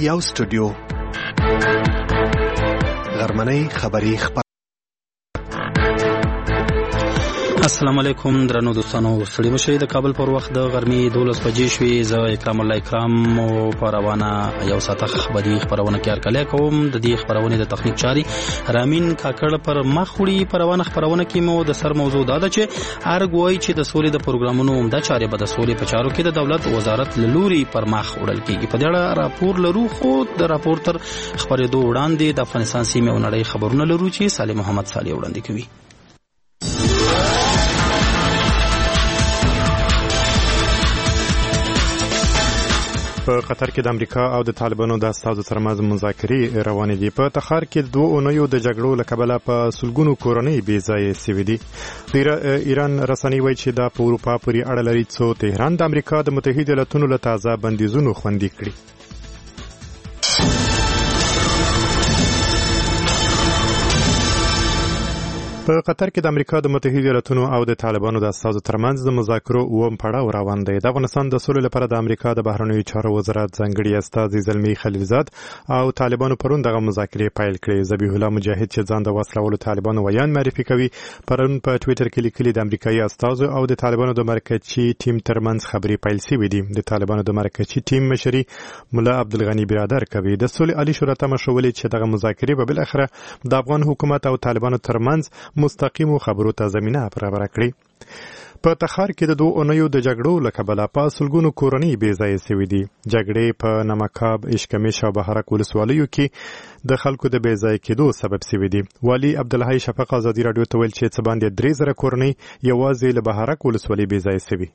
یو سټوډیو غرمنۍ خبري السلام علیکم درنو دوستانو، ستړي مشئ. د کابل پر وخت د غرمې 12 بجې شوې. زه اکرام الله اکرام په روانه یو ساعته خبري خبرونه کې هرکلی کوم. د دې خبرونې د تخنیک چاري رامین کاکړ پر مخ وړي. په روانه خبرونه کې مو د سر موضوع دا ده چې ارګ وایي چې د سولې د پروګرامونو عمده چارې به د سولې په چارو کې د دولت وزارت له لوري پر مخ وړل کېږي. په دې اړه راپور لرو، خو د راپور تر خبرېدو وړاندې د افغانستان سیمې او نړۍ خبرونه لرو چې صالح محمد صالح وړاندې کوي. په قطر کې د امریکا او د طالبانو د استازو ترمنځ مذاکرې روانې دي. په تخار کې 2 اونیو د جګړو له کبله په سلګونو کورنۍ بې ځایه سوي دي. د ایران رسنۍ وایي چې دا په اروپا پورې اړه لري څو تهران د امریکا د متحده ایالاتونو له تازه بندیزونو خوندي کړي. په قطر کې د امریکا د متحده ایالاتونو او د طالبانو د استازو ترمنځ د مذاکرو اووم پړاو روان دی. د افغانستان د سولې لپاره د امریکا د بهرنیو چارو وزارت ځانګړي استازي زلمي خلیلزاد او طالبانو پرون دغه مذاکرې پیل کړې. ذبیح الله مجاهد چې ځان د وسلوالو طالبانو ویان معرفي کوي، پرون په ټوئیټر کې لیکلي د امریکایي استازو او د طالبانو د مرکزي ټیم ترمنځ خبرې پیل شوې دي. د طالبانو د مرکزي ټیم مشري مولا عبدالغني برادر کوي. د سولې عالی شورا ته مشولې چې دغه مذاکرې به بل اخره د افغان حکومت او طالبانو ترمنځ مستقیمو خبرو ته زمینه برابره کړي. په تخار کې د 2 اونیو د جګړو له کبله په سلګونو کورنۍ بې ځایه سوي دي. جګړې په نمکاب، اشکمش او بهارک ولسوالیو کې د خلکو د بې ځایه کېدو سبب سوي دي. والي عبدالحی شفق ازادي راډیو ته ویل چې څه باندې 3000 کورنۍ یوازې له بهارک ولسوالۍ بې ځایه سوي.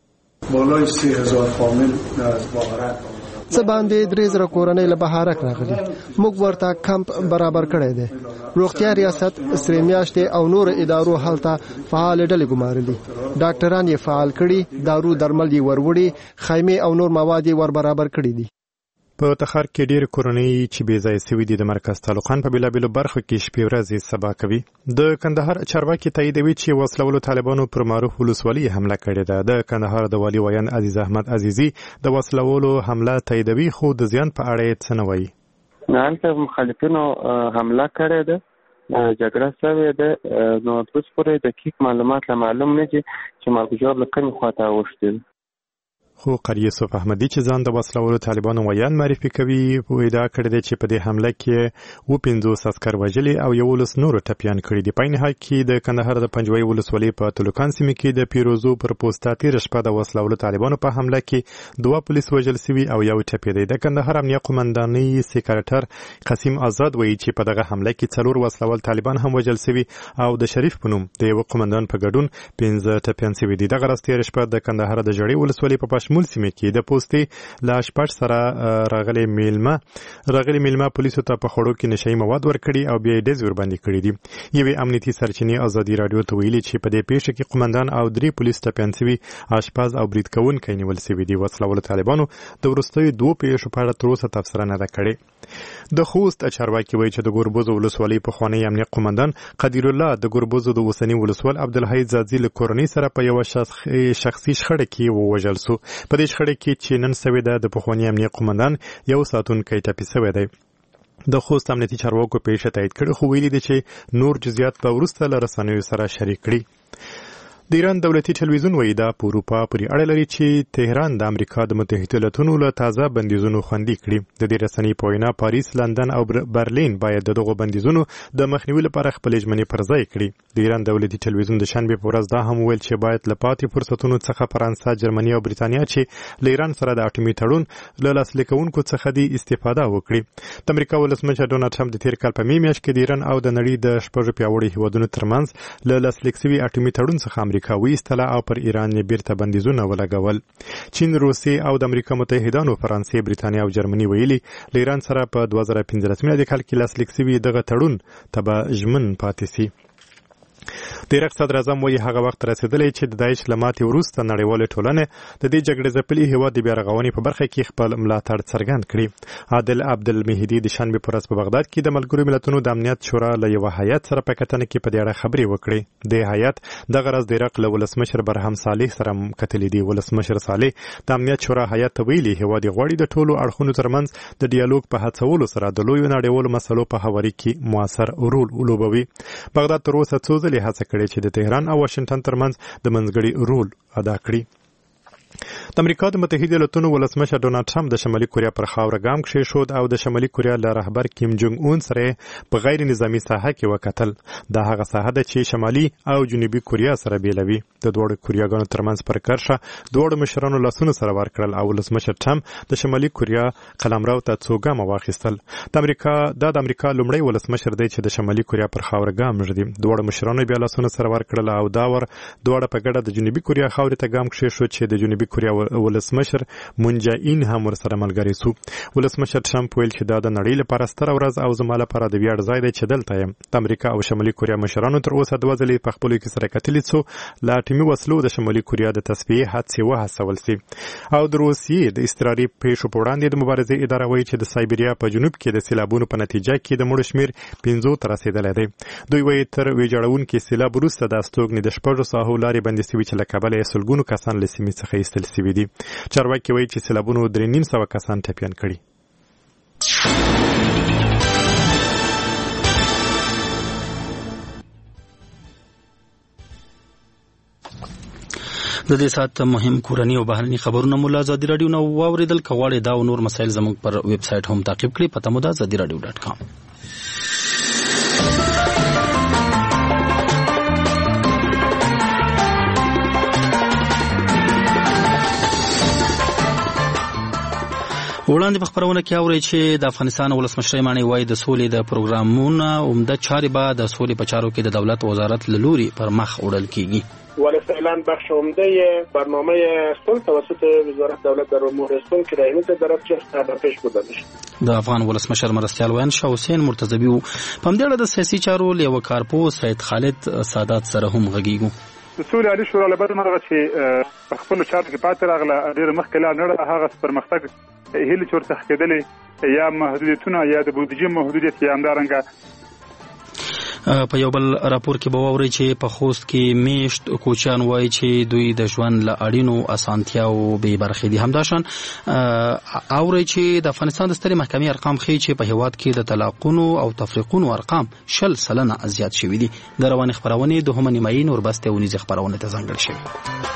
بالای 3000 فامیل از بهارک څه باندې 3000 کورنۍ له بهارک راغلي. موږ ورته کمپ برابر کړی دی. روغتیا ریاست، سرې میاشتې او نور ادارو هلته فعال ډلې ګمارلي. ډاکټران یې فعال کړي، دارو درمل یې وروړي، خیمې او نور مواد یې ور برابر کړي دي. په تخار کې ډېر کورنۍ چې بې ځایه سوي دي د مرکز تعلقان په بېلابېلو برخو کې شپې ورځې سبا کوي. د کندهار چارواکي تاییدوي چې وسلوالو طالبانو پر معروف ولسوالۍ حمله کړې ده. د کندهار د والي ویان عزیز احمد عزیزي د وسلوالو حمله تاییدوي، خو د زیان په اړه یې څه نه وایي. هلته مخالفینو حمله کړې ده، جګړه شوې ده. نو اوس پورې دقیق معلومات معلوم نه دي چې مارګجور له کومې خواته اوښتي. خو قاری یوسف احمدی چې ځان د وسلوالو طالبانو ویان معرفي کوي په ادعا کړی دی چې په دې حمله کې 50 عسکر وژلي او 11 نور ټپیان کړي دي. په عین حال کې د کندهار د پنجوي ولسوالۍ په تلوکان سیمه کې د پیروزو پر پوسټا تیر شپه د وسلوالو طالبانو په حمله کې 2 پولیس وژل شوي او 1 ټپي. د کندهار امنیه قومندانۍ سکرټر قاسم آزاد وایي چې په دغه حمله کې 4 وسلوال طالبان هم وژل شوي او د شریف په نوم د یو قومندان په ګډون 15 ټپیان شوي دي. دغه راستي شپه د کندهار د جړې ولسوالۍ په شمول سیمه کې د پوسټې لا شپږ سره راغلي میلمه پولیسو ته په خړو کې نشئی مواد ورکړي او بیا ډز ور باندې کړي دي. یوې امنیتي سرچینې ازادي راډیو ته ویلي چې په دې پیښه کې قومندان او 3 پولیس ټپیان شوي، آشپاز او برید کوونکی نیول شوي دي. وسلوالو طالبانو د وروستیو 2 پیښو په اړه تر اوسه تفسیر نه ده کړې. د خوست چارواکي وایي چې د ګوربوز ولسوالۍ پخوانی امنیه قومندان قدیر الله د ګوربوز د اوسنی ولسوال عبدالحی زادزی له کورنۍ سره په یو شخصي شخړه کې ووژل شو. په دې شخړه کې چې نن سوي ده د پخوانی امنیه قومندان یو ساتونکی ټپي شوی دی. د خوست امنیتي چارواکو پیښه تایید کړې، خو ویلي دي چې نور جزئیات به وروسته له رسنیو سره شریک کړي. د ایران دولتي ټلویزیون وایي دا په اروپا پورې اړه لري چې تهران د امریکا د متحده ایالاتونو له تازه بندیزونو خوندي کړي. د دې رسنۍ په وینا پاریس، لندن او برلین باید دغه بندیزونو د مخنیوي لپاره خپل ژمنې پر ځای کړي. د ایران دولتي ټلویزیون د شنبه په ورځ دا هم ویل چې باید له پاتې فرصتونو څخه فرانسه، جرمني او بریتانیا چې له ایران سره د اټومي تړون له لاسلیک کوونکو څخه د استفاده وکړي. د امریکا ولسمشر ډونالد ټرمپ د تیر کال په میاشت کې د ایران او د نړۍ د شپږ پیاوړي هیوادونو ترمنځ له لاسلیک شوي اټومي تړون څخه امریکا ویستله او پر ایران یې بیرته بندیزونه ولګول. چین، روسیې او د امریکا متحدانو فرانسې، بریتانیا او جرمني ویلي له ایران سره په 2015 کال کې لاسلیک شوي دغه تړون ته به ژمن پاتې شي. د عراق صدر اعظم وایي هغه وخت رسیدلی چې د داعش له ماتې وروسته نړیوالې ټولنې د دې جګړې ځپلي هېواد د بیا رغونې په برخه کې خپل ملاتړ څرګند کړي. عادل عبدالمهدي د شنبې په ورځ په بغداد کې د ملګرو ملتونو د امنیت شورا له یوه هیات سره په کتنه کې په دې اړه خبرې وکړې. د هیات دغه ورځ د عراق له ولسمشر برهم صالح سره کتلي دي. ولسمشر صالح د امنیت شورا هیات ته ویلي هېواد غواړي د ټولو اړخونو ترمنځ د ډیالوګ په هڅولو سره د لویو نړیوالو مسلو په هواري کې موثر رول ولوبوي. بغداد تر اوسه څو ځلې هڅه کړې چې د تهران او واشنگټن ترمنځ د منځګړي رول ادا کړي. د امریکا د متحده ایالاتونو ولسمشر ډونالد ټرمپ د شمالي کوریا پر خاوره ګام کېښود او د شمالي کوریا له رهبر کیم جونګ اون سره په غیر نظامی ساحه کې وکتل. دا هغه ساحه ده چې شمالي او جنوبي کوریا سره بیلوي. د دوړو کوریاګانو ترمنځ پر کرښه دوړو مشرانو لاسونه سره ورکړل او ولسمشر ټرمپ د شمالي کوریا قلمرو ته څو ګامه واخیستل. د امریکا لومړی ولسمشر دی چې د شمالي کوریا پر خاوره ګام ږدي. دوړو مشرانو بیا لاسونه سره ورکړل او دا دوړه په ګډه د جنوبي کوریا خاورې ته ګام کېښود چې د جنوبي کوریا ولسمشر مون جه این هم ورسره ملګری سو. ولسمشر ټرمپ ویل چې دا د نړۍ لپاره ستره ورځ او زما لپاره د ویاړ ځای دی چې دلته یم. د امریکا او شمالي کوریا مشرانو تر اوسه دوه ځلې په خپلو کې سره کتلي څو له اټومي وسلو د شمالي کوریا د تصفیې هڅې وهڅول سي. او د روسیې د اضطراري پیښو په وړاندې د مبارزې اداره وایي چې د سایبریا په جنوب کې د سیلابونو په نتیجه کې د مړو شمیر 5 ته رسیدلی دی. دوی وایي تر ویجاړونکي سیلاب وروسته د استوګنې د 6 ساحو لارې بندې سوي چې له کبله یې سلګونو کسان له سیمې څخه ایستل سوي دي. چارواکي وایي چې سیلابونو 3,500 کسان ټپیان کړي. د دې سات مهم کورنی او بهرني خبرونه مولا ازادي رادیو نو واوریدل. کواړې دا او نور مسایل زموږ پر ویب سټ هم تعقیب کړئ. پته مو ده azadiradio.com. وړاندې په خبرونه کې اوري چې د افغانستان ولسمشر مانی وای د سولې د پروګرامونو عمده چارې به د سولې په چارو کې د دولت وزارت له لوري پر مخ وړل کیږي. ولفعلا بخش عمده برنامه صلح توسط وزارت دولت در امور صلح که رئیس درجه در پیش برده میشه. د افغان ولسمشر مرستیال وین شاه حسین مرتضوی په همدې اړه د سیاسي چارو لیو کارپو سید خالد سادات سره هم غږیږو. د سولې عالی شورا له بدمرغه چې په خپل چارو کې پاتې راغله ډېر مخکې لا نه هغه پرمختګ هیله چور تحقیقېدلې یا محدودیتونه یا د بودیجې محدودیت یا همدارنګه په یو بل راپور کې به واورئ چې په خوست کې میشت کوچیان وایي چې دوی د ژوند له اړینو اسانتیاو بې برخې دي. همداشان اورئ چې د افغانستان د سترې محکمې ارقام ښیي چې په هېواد کې د طلاقونو او تفریقونو ارقام 60% زیات شوي دي. د روانې خپرونې دوهمه نیمایي نوربستې اونیزې خپرونې ته ځانګړې شوي.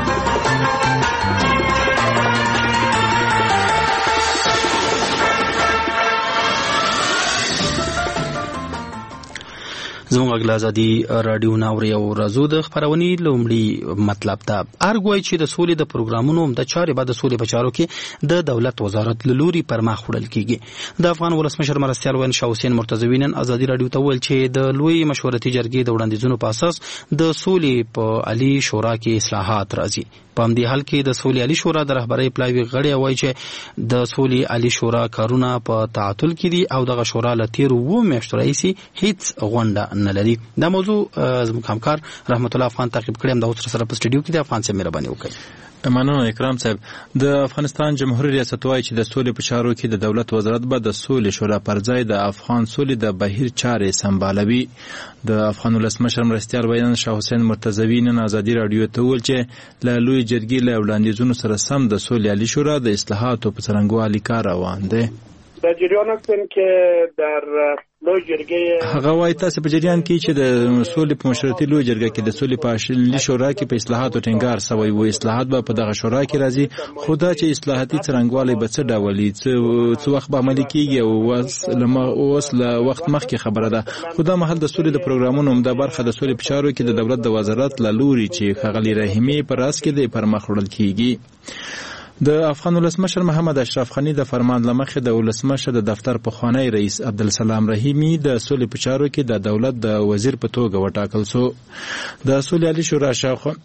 زموږ غږ ازادي رادیو ناوري او رازو د خبرونې لومړی مطلب ته ارګوي چې د سولې د پروګرامونو د چارې بعد د سولې په چارو کې د دولت وزارت لوري پر مخ وړل کیږي. د افغان ولسمشر مرستیال وین شاه حسین مرتضوی نن ازادي رادیو ته ویل چې د لوی مشورتي جرګې د وړاندیزونو په اساس د سولې په عالی شورا کې اصلاحات راځي. په همدې حال کې د سولې عالی شورا د رهبرۍ پلاوي غړي وایي چې د سولې عالی شورا کارونه په تعطل کې دي او دغه شورا له تیرو 2 میاشتو راهیسې هیڅ غونډه نه لري. دا موضوع زموږ همکار رحمت الله افغان تعقیب کړی. هم د اوس سره په سټډیو کې د افغان سره مهرباني وکړي. مننه اکرام صاحب. د افغانستان جمهوریت ریاست وایي چې د سولې په چارو کې د دولت وزارت به د سولې شورا پر ځای د افغان سولې د بهیر چارې سمبالوي. د افغان ولسمشر مرستیال وین شاه حسین مرتضوی نن ازادي رادیو ته ویل چې له لوی جرګې له وړاندیزونو سره سم د سولې عالی شورا د اصلاحاتو په څرنګوالي کار روان دی. در جریان هستیم که در لوی جرګه هغه وایي تاسو په جریان کې چې د سولې په مشورتي لوی جرګه کې د سولې په عالی شورا کې په اصلاحاتو ټینګار شوی و. اصلاحات به په دغه شورا کې راځي، خو دا چې اصلاحاتي څرنګوالی به څه ډول وي، څه وخت به عملي کیږي او اوس له وخت مخکې خبره ده. خو دا مهال د سولې د پروګرامونو عمده برخه د سولې په چارو کې د دولت د وزارت له لوري چې ښاغلي رحیمي په راس کې د پر مخ وړل کیږي. د افغان ولسمشر محمد اشرف غنی د فرمان لمخې د ولسمشر د دفتر پخوانی رئیس عبدالسلام رحیمی د سولې په چارو کې د دولت د وزیر په توګه وټاکل شو. د سولې عالی شورا شاوخوا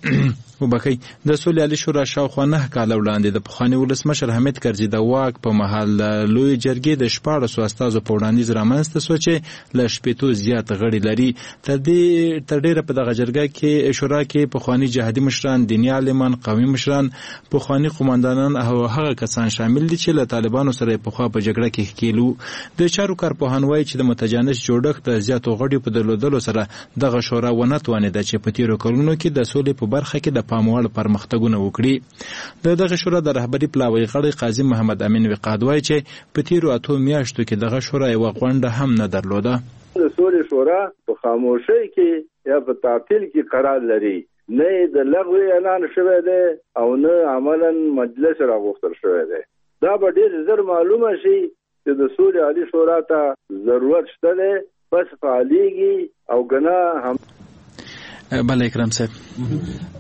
د سولې عالی شورا شاوخوا 9 کال وړاندې د پخوانی ولسمشر حمید کرزي د واک په مهال لوی جرګې د 14 استازو په وړاندیز رامنځته شو چې له 80 زیات غړي لري. تر ډیره په دغه جرګه کې شورا کې پخوانی جهادي مشران، دیني عالمان، قومي مشران، پخوانی قوماندانان او هغه کسان شامل دي چې له طالبانو سره په خوا په جګړه کې ښکیلو. د چارو کارپوهان وایي چې د متجانس جوړښت د زیاتو غړیو په درلودلو سره دغه شورا ونه توانېده چې په تیرو کلونو کې د سولې په برخه کې د پام وړ پرمختګونه وکړي. د دغه شورا د رهبري پلاوی غړی قاضي محمد امین وقاد وایي چې په تیرو 8 میاشتو کې دغه شورا یوه غونډه هم نه درلوده. د سولې شورا په خاموشۍ کې یا په تعطیل کې قرار لري، نه د لغوی اعلان شوی دی او نه عملاً مجلس راغوښتل شوی دی. دا به ډېر زر معلومه شي چې د سولې عالي شورا ته ضرورت شته دی، بس فعالیږي او ګناه هم. بله اکرام صاحب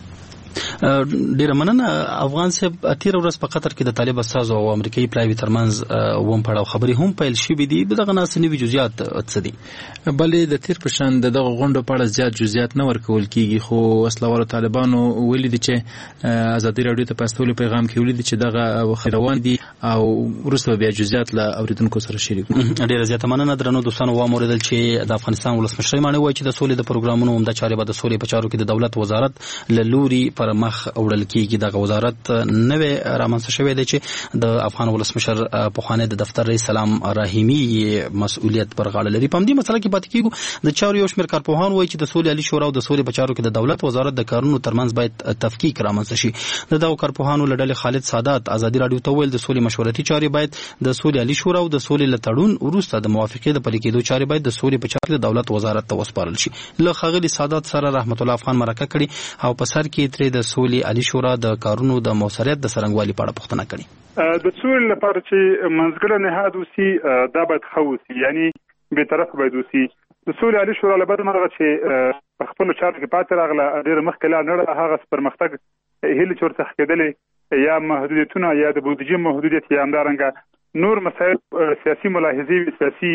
ډیره مننه. افغان صاحب تیر ورځ په قطر کې د طالب استازو او امریکایي پلاوي ترمنځ ووم پړاو خبرې هم پیل شوې دي. دغه ناس نوي جزئیات څه دي؟ بلې د تیر په شان دغه غونډو په اړه زیات جزئیات نه ورکول کیږي، خو وسلوالو طالبانو ویلي دي چې ازادي راډیو ته په استولو پیغام کې ویلي دي چې دغه روان دي او وروسته بیا جزئیات له اوریدونکو سره شریک. ډیره زیاته مننه. درنو دوستانو، واوریدل چې د افغانستان ولسمشر مانی وایي چې د سولې د پروګرامونو عمده چارې به د سولې په چارو کې د دولت وزارت له لوري پر مخ وړل کیږي. دغه وزارت نوې رامنځته شوی دی چې د افغان ولسمشر پخوانی د دفتر رئیس سلام رحیمی مسؤلیت پر غاړه لري. په همدې مسله کې پاتې کیږو. د چارو یو شمېر کارپوهان وایي چې د سولې عالی شورا او د سولې په چارو کې د دولت وزارت د کارونو ترمنځ باید تفکیک رامنځته شي. د دغو کارپوهانو له ډلې خالد سادات ازادي راډیو ته ویل د سولې مشورتي چارې باید د سولې عالی شورا او د سولې له تړون وروسته د موافقې د پلي کېدو چارې باید د سولې په چارو کې د دولت وزارت ته وسپارل شي. له ښاغلي سادات سره رحمت الله افغان مرکه کړي او په سر کې ترې د سولې عالی شورا د کارونو د موثریت د څرنګوالي په اړه پوښتنه کړې. د سولې لپاره چې منځګړی نهاد وسي دا باید ښه وسي، یعنی بې طرفه باید وسي. د سولې عالي شورا له بده مرغه چې په خپلو چارو کې پاتې راغله، ډېره مخکې لاړ نه ډله، هغه پرمختګ هیلې چې ورڅخه کېدلې یا محدودیتونه یا د بودیجې محدودیت یا همدارنګه نور مسایل، سیاسي ملاحظې وي، سیاسي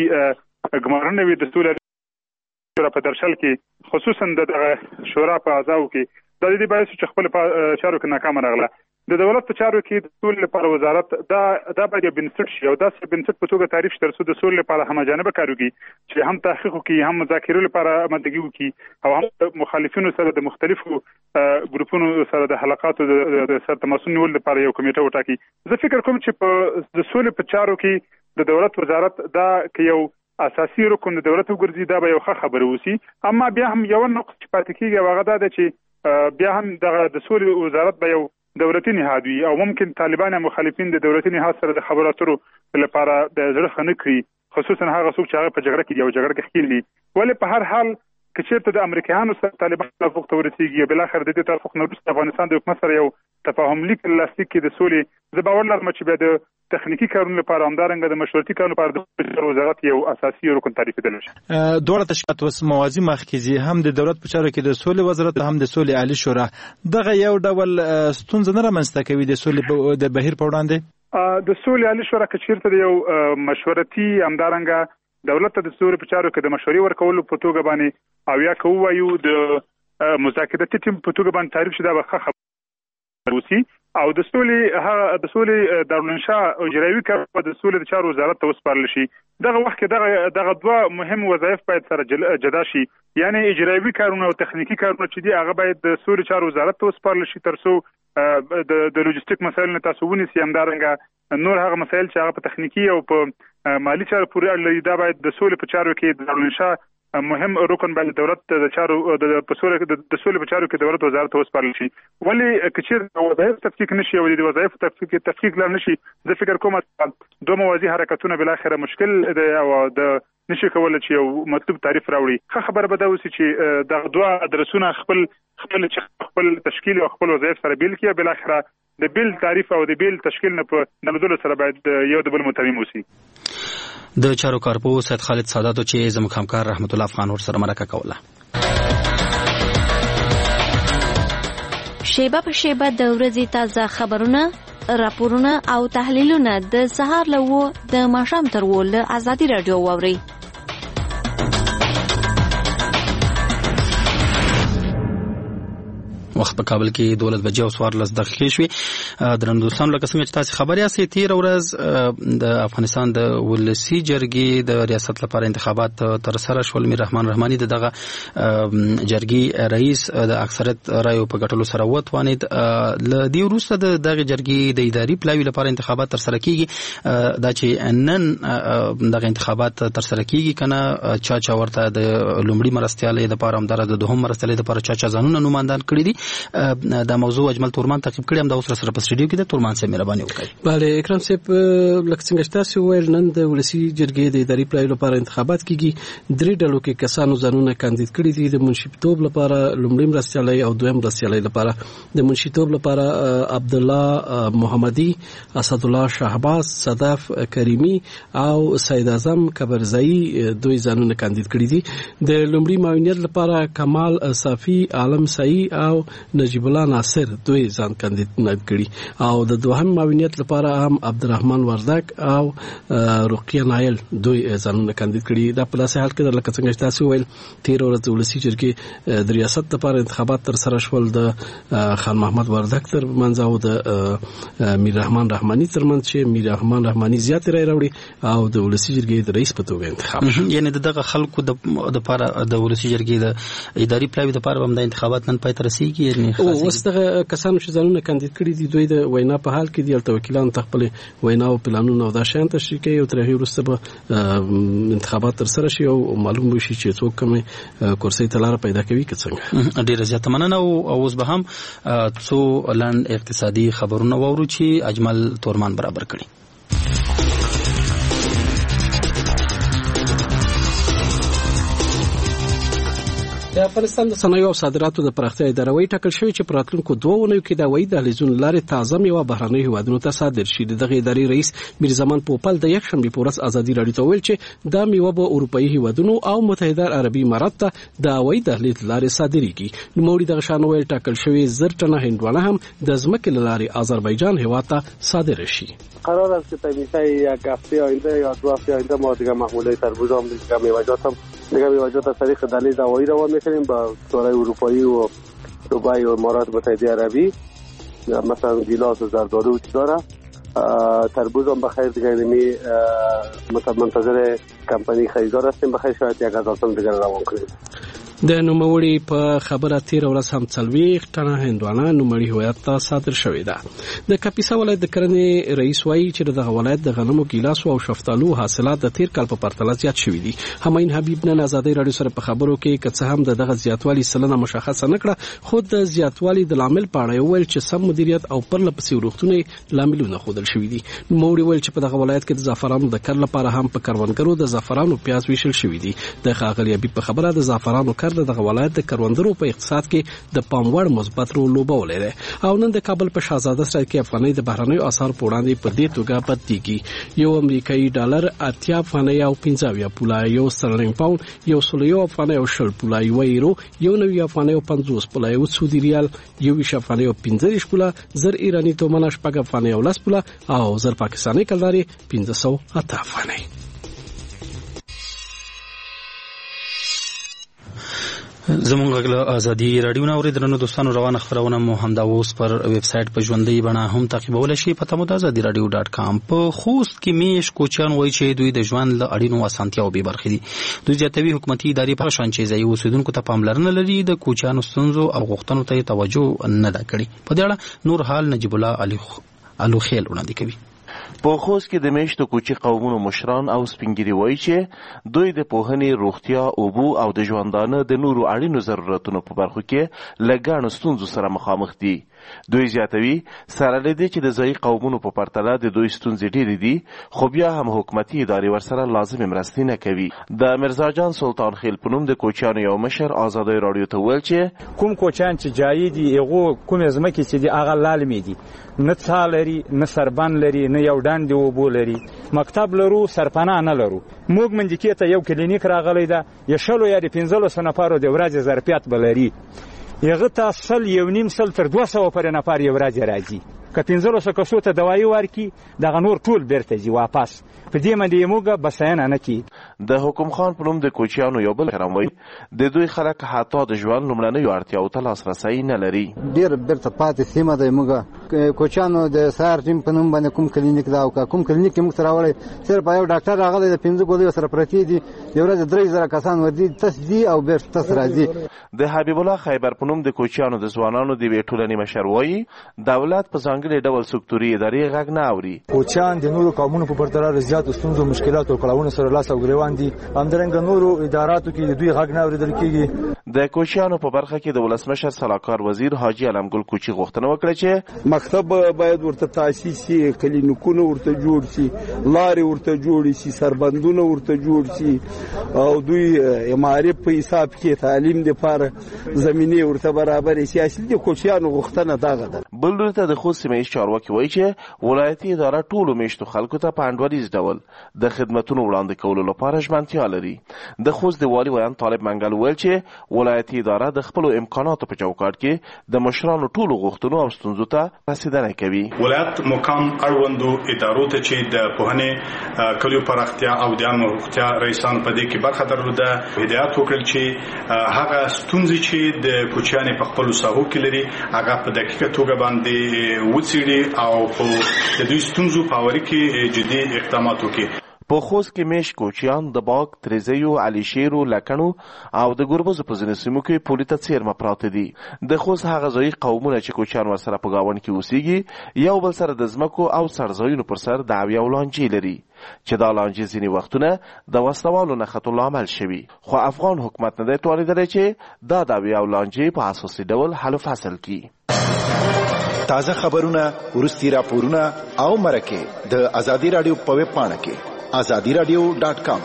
ګمارنه وي. د سولې شورا په درشل کې خصوصا د دغه شورا په اعضاو کې دا د دې باعث چې خپل چارو کې ناکامه راغله. د دولت په چارو کې د سولې لپاره وزارت دا باید یو بنسټ شي او داسې بنسټ په توګه تعریف شي تر څو د سولې لپاره همجانبه کار وکړي چې هم تحقیق وکړي، هم مذاکرې لپاره آمادګي وکړي او هم مخالفینو سره د مختلفو ګروپونو سره د حلقاتو د سر تماسون نیول لپاره یو کمیټه وټاکي. زه فکر کوم چې په د سولې په چارو کې د دولت وزارت دا کې یو اساسي رکن د دولت وګرځي، دا به یو ښه خبره وسی. اما بیا هم یو نقص چې پاتې کیږي هغه دا ده چې بیا هم د سولې وزارت به یو دولتي نهاد وي او ممکن طالبان او مخالفین د دولتي نهاد سره د خبرو اترو لپاره د زړه ښه نه کړي، خصوصا هغه څوک چې هغه په جګړه کې دی او جګړه کې ښکیل دي. ولې په هر حال که چېرته د امریکایانو سره طالبان توافق ته ورسېږي، بالاخره د دې توافق نه وروسته افغانستان د حکومت سره یو تفاهم لیک لاسلیک کړي د سولې، زه باور لرم چې بیا د تخنیکی کارونو لپاره همدارنګه د مشورتي کارونو لپاره د وزارت یو اساسي رکن تعریفېدل شي. دوه تشکیلات وس موازی مخکېزي هم د دولت په چارو کې د سولې وزارت هم د سولې عالی شورا دغه یو ډول ستونزه نه رامنځته کوي د سولې د بهیر په وړاندې. د سولې عالی شورا کې چیرته د یو مشورتي همدارنګه دولت ته د سولې په چارو کې د مشورې ورکولو په توګه باندې او یا که ووایو د مذاکراتي ټیم په توګه باندې تعریف شي، دا به ښه خبره وسی. او د سولې دارالانشاء اجرایوي کار د سولې د چارو وزارت ته وسپارل شي. دغه وخت کې دغه دوه مهم وظایف باید سره جدا شي، یعنی اجرایوي کارونه او تخنیکی کارونه چې دي هغه باید د سولې چارو وزارت ته وسپارل شي تر څو د لوجستیک مسایل نه تاسو ونیسي، همدارنګه نور هغه مسایل چې هغه په تخنیکی او په مالی چارو پورې اړه لري دا باید د سولې په چارو کې د دارالانشاء مهم رکن باندې دولت د چارو د سولې په چارو کې دولت وزارت وسپارل شي. ولې که چېرته وظایف تفکیک نشي او د وظایف تفکیک لا نشي، زه فکر کوم دوه موازی حرکتونه بالاخره مشکل دی او د نشي کولای چې یو مطلوب تعریف راوړي. ښه خبره به دا وسی چې د دوه ادرسونه خپل تشکیل او خپل وظایف سره بیل کړي، بالاخره د بیل تعریف او د بیل تشکیل نه په نلودلو سره باید یو د بل مترجم وسی. د چارو کارپو سید خالد ساداتو چې زموږ همکار رحمت الله افغان ور سره مرکه کوله. شیبه په شیبه د ورځې تازه خبرونه راپورونه او تحلیلونه د سهار له 8 د ماښام تر 8 له ازادي رادیو واورئ. وخت په کابل کې 12 بجې او 14 دقیقې شوې. درنو دوستانو لکه څنګه چې تاسو خبر یاست تیر ورځ د افغانستان د ولسی جرګې د ریاست لپاره انتخابات تر سره شول. میر رحمان رحماني دغه جرګې رئیس د اکثریت رایو په ګټلو سره وتوانید. ل دې وروسته دغه جرګې د اداري پلاوي لپاره انتخابات تر سره کیږي. دا چې نن دغه انتخابات تر سره کیږي کنه چا ورته د لومړي مرستیالۍ د لپاره همدار د دوهم مرستیالۍ د لپاره چا ځانونه نوماندان کړی دي. دا موضوع اجمل تورمان تعقیب کړی هم د اوس سره په سټډیو کې د تورمان سره مهرباني وکړي. bale اکرام صاحب لکه څنګه تاسو ویل نن د ولسی جرګې د اداري پلای لپاره انتخابات کیږي. درې ډلو کې کسانو ځانونه کاندید کړي دي. د منشیتوب لپاره لومړی مرستیالۍ او دویم مرستیالۍ لپاره د منشیتوب لپاره عبد الله محمدي، اسد الله شهباز، صدف کریمی او سید اعظم کبرزئی دوی ځانونه کاندید کړي دي. د لومړی معاونیت لپاره کمال صافی، عالم سعی او نجیب الله ناصر دوی ځان کاندید کړي او د دوهم معاونیت لپاره هم عبدالرحمن وردک او رقیه نایل دوی ځانونه کاندید کړي. دا په داسې حال کې لکه څنګه تاسو ویل تیر ورځ ولسی جرګې د ریاست لپاره انتخابات تر سره شول. د خان محمد وردک تر منځ او د میر رحمان رحماني تر منځ چې میر رحمان رحماني زیات رای راوړي او د ولسی جرګې د رئیس په توګه انتخاب شو. یعنی دغه خلکو د لپاره د ولسی جرګې د اداري پلاوي لپاره هم د انتخابات نن پای ته رسیږي. اوس دغه کسانو چې ځانونه کاندید کړي دي دوی د وینا په حال کې دي. البته وکیلان خپل وینا او پلانونه او دا شان تشریح کوي او تر هغه وروسته به انتخابات تر سره شي او معلوم شي چې څوک کومه کرسي تلاره پیدا کوي که څنګه. ډیره زیاته مننه او اوس به هم څو لاند اقتصادي خبرونه وورو چې اجمل تورمان برابر کړي. د افغانستان د صنایعو او صادراتو د پراختیا اداره وایي ټاکل شوی چې په راتلونکو 2 اونیو کې د وایي د دهلیزونو لارې تعظیم یو بهرنۍ هیوادونو ته صادر شي. دغه ادارې رئیس میرزمان پوپل د یک شنبه په ورځ ازادي رادیو ته ویل چې دا میوه به اروپאי هیوادونو او متحده عربي امارات ته د وایي دهلیز لارې صادریږي. نوموړي دغه شان ویل ټاکل شوی 10 ټنه هندوانه هم د ځمکې لارې آذربایجان هیواد ته صادر شي. قرار است که تا میشه یک هفته آینده یا 2 هفته آینده ما دیگه محموله تربوز هم دیگه میوه‌جات هم دیگه میوه‌جات از طریق دهلیز هوایی روان می‌کنیم با کشورهای اروپایی و دبی و امارات متحده عربی مثلا گیلاس و زردآلو و چیزا. تربوز هم بخیر دیگه نمی منتظر کمپانی خریدار هستیم بخیر شاید 1000 تن دیگه روان کنیم. د نوموړي په خبره تیر ورځ هم 40 ټنه هندوانه نوموړي هویت ته صادر شوې ده. د کاپیسا ولایت د کرنې رئیس وایي چې دغه ولایت د غنمو، ګیلاسو او شفتالو حاصلات د تیر کال په پرتله زیات شوي دي. هماین حبیب نن ازادي رادیو سره په خبرو کې که څه هم دغه زیاتوالی سلنه مشخصه نکړه خو د زیاتوالی د لامل په اړه ویل چې سم مدیریت او پرله پسې وروختونه لاملونه خودل شوي دي. نوموړي ویل چې په دغه ولایت کې د زعفرانو د کر لپاره هم په کروندګرو د زعفرانو پیاز ویشل شوي دي. د ښاغلي حبیب په خبره د زعفرانو کر دغه ولایت د کروندګرو په اقتصاد کې د پام وړ مثبت رول لوبولی دی او نن د کابل په شاهزاده سرای کې افغانۍ د بهرنیو اسعارو په وړاندې په دې توګه بدلېږي. یو امریکایي ډالر 80 افغانۍ او 50 پوله، یو سترلینګ پاوند 101 افغانۍ او 20 پوله، یو یورو 90 افغانۍ او 50 پوله، یو سعودي ریال 20 افغانۍ او 15 پوله، زر ایرانی تومنه 10 افغانۍ او 10 پوله او زر پاکستاني کلداري 508 افغانۍ. زمونږ غږ ازادي رادیو نه اوریدونکو دوستانو روانه خبرونه مو همدا اوس پر ویب سټ په ژوندۍ بڼه هم تعقیبول شي. پته مو د azadiradio.com. په خوست کې میش کوچیان وایي چې دوی د ژوند له اړینو اسانتیاو به برخې دي. دوی زیاتوي حکومتي ادارې په شان چې ځای اوسیدونکو ته پاملرنه لري د کوچیانو ستونزو او غوښتنو ته توجه نه ده کړې. په دې اړه نور حال نجیب الله علو خیل وړاندې کوي. په خوست کې د میشتو کوچي قومونو مشران او سپینګیري وایي چې دوی د پوهنې، روغتیا، اوبو او د ژوندانه د نورو اړینو ضرورتونو په برخو کې له ګڼو ستونزو سره مخامخ دي. دوی زیاتوي سره له دې چې د ځایي قومونو په پرتله د دوی ستونزې ډېرې دي خو بیا هم حکومتي ادارې ورسره لازمې مرستې نه کوي. د مرزا جان سلطان خیل په نوم د کوچیانو یو مشر ازادۍ راډیو ته ویل چې کوم کوچیان چې جایي دي هغو کومې ځمکې چې دي هغه لالمې دي، نه څا لري، نه سربند لري، نه یو ډنډ د اوبو لري، مکتب لرو، سرپناه نه لرو. موږ منځکې ته یو کلینیک راغلی ده، یا 15 یا 15 نفرو د ورځې ظرفیت به لري. هغه ته 100 تر 200 پر نفر یو ورځ راځي. که 1500 کسو ته دوايي ورکي دغه نور ټول بیرته ځي واپس په دې باندې موږ بسنه نه کی. د حکم خان په نوم د کوچیانو یو بل کرام وای د دوی خلک حتی د ژوند لومړنۍ اړتیاو ته لاسرسي نه لري. ډیر بیرته پاتې سیمه د موږ کوچیانو د سار ټیم په نوم باندې کوم کلینیک دا او کوم کلینیک موږ سره راوړی صرف یو ډاکټر راغلی د 15 ګولې سره پرتی دي یو ورځ 3000 کسان ودی تسدی او بیرته راځي. د حبیب الله خیبر په نوم د کوچیانو د ځوانانو د ټولنې مشر وای دولت په ځانګړي ډول سکتوري ادارې غږ نه اوري. کوچیان د نورو قومونو په پرتله زیات ستونزو مشکلات او کړهونو سره لاس او ګریوان دي. همدارنګه نورو اداراتو کې دوی غږ نه اوریدل کیږي. د کوچیانو په برخه کې د ولسمشر سلاکار وزیر حاجی علمګل کوچی غوښتنه وکړه چې مکتب باید ورته تاسیس شي، کلینیکونه ورته جوړ شي، لارې ورته جوړ شي، سربندونه ورته جوړ شي او دوی معارف په حساب کې تعلیم لپاره زمینه ورته برابر شي. اصلي د کوچیانو غوښتنه دغه ده. بل ورته د خوست سیمه چارواکي وایي چې ولایتي اداره ټولو میشتو خلکو ته په انډولیز ډول د خدماتونو وړاندې کولو لپاره ژمنتیا لري. د خوست د والي ویان طالب منګل ویل چې ولایتي اداره د خپل امکاناتو په چوکاټ کې د مشرانو ټولو غوښتنو او ستونزو ته رسیدنه کوي. ولایت مقام اړوندو ادارو ته چې د پوهنې کلیو پراختیا او د عامه روغتیا رئیسانو په دې کې برخه درلوده هدایت وکړل چې هغه ستونزې چې د کوچیانو په خپل ساحو کې لري هغه په دقیقه توګه باندې وڅېړي او په د دوی ستونزو په اړه کې جدي اقدامات وکړي. په خوست کې میش کوچیان د باغ تریزیو علي شیرو لکڼو او د ګوربزو په ځینو سیمو کې پولي ته څیرمه پراته دي. د خوست هغه ځایي قومونه چې کوچیان ورسره په ګاونډ کې اوسېږي یو بل سره د ځمکو او څړځایونو پر سر دعوې او لانجې لري چې دا لانجې ځینې وختونه د وسلوالو نښتو لامل شوي، خو افغان حکومت نه دی توانېدلی چې دا دعوې او لانجې په اساسي ډول حل و فصل کړي. تازه خبرونه، وروستي راپورونه او مرکې د ازادي راډیو په ویب پاڼه کې azadiradio.com.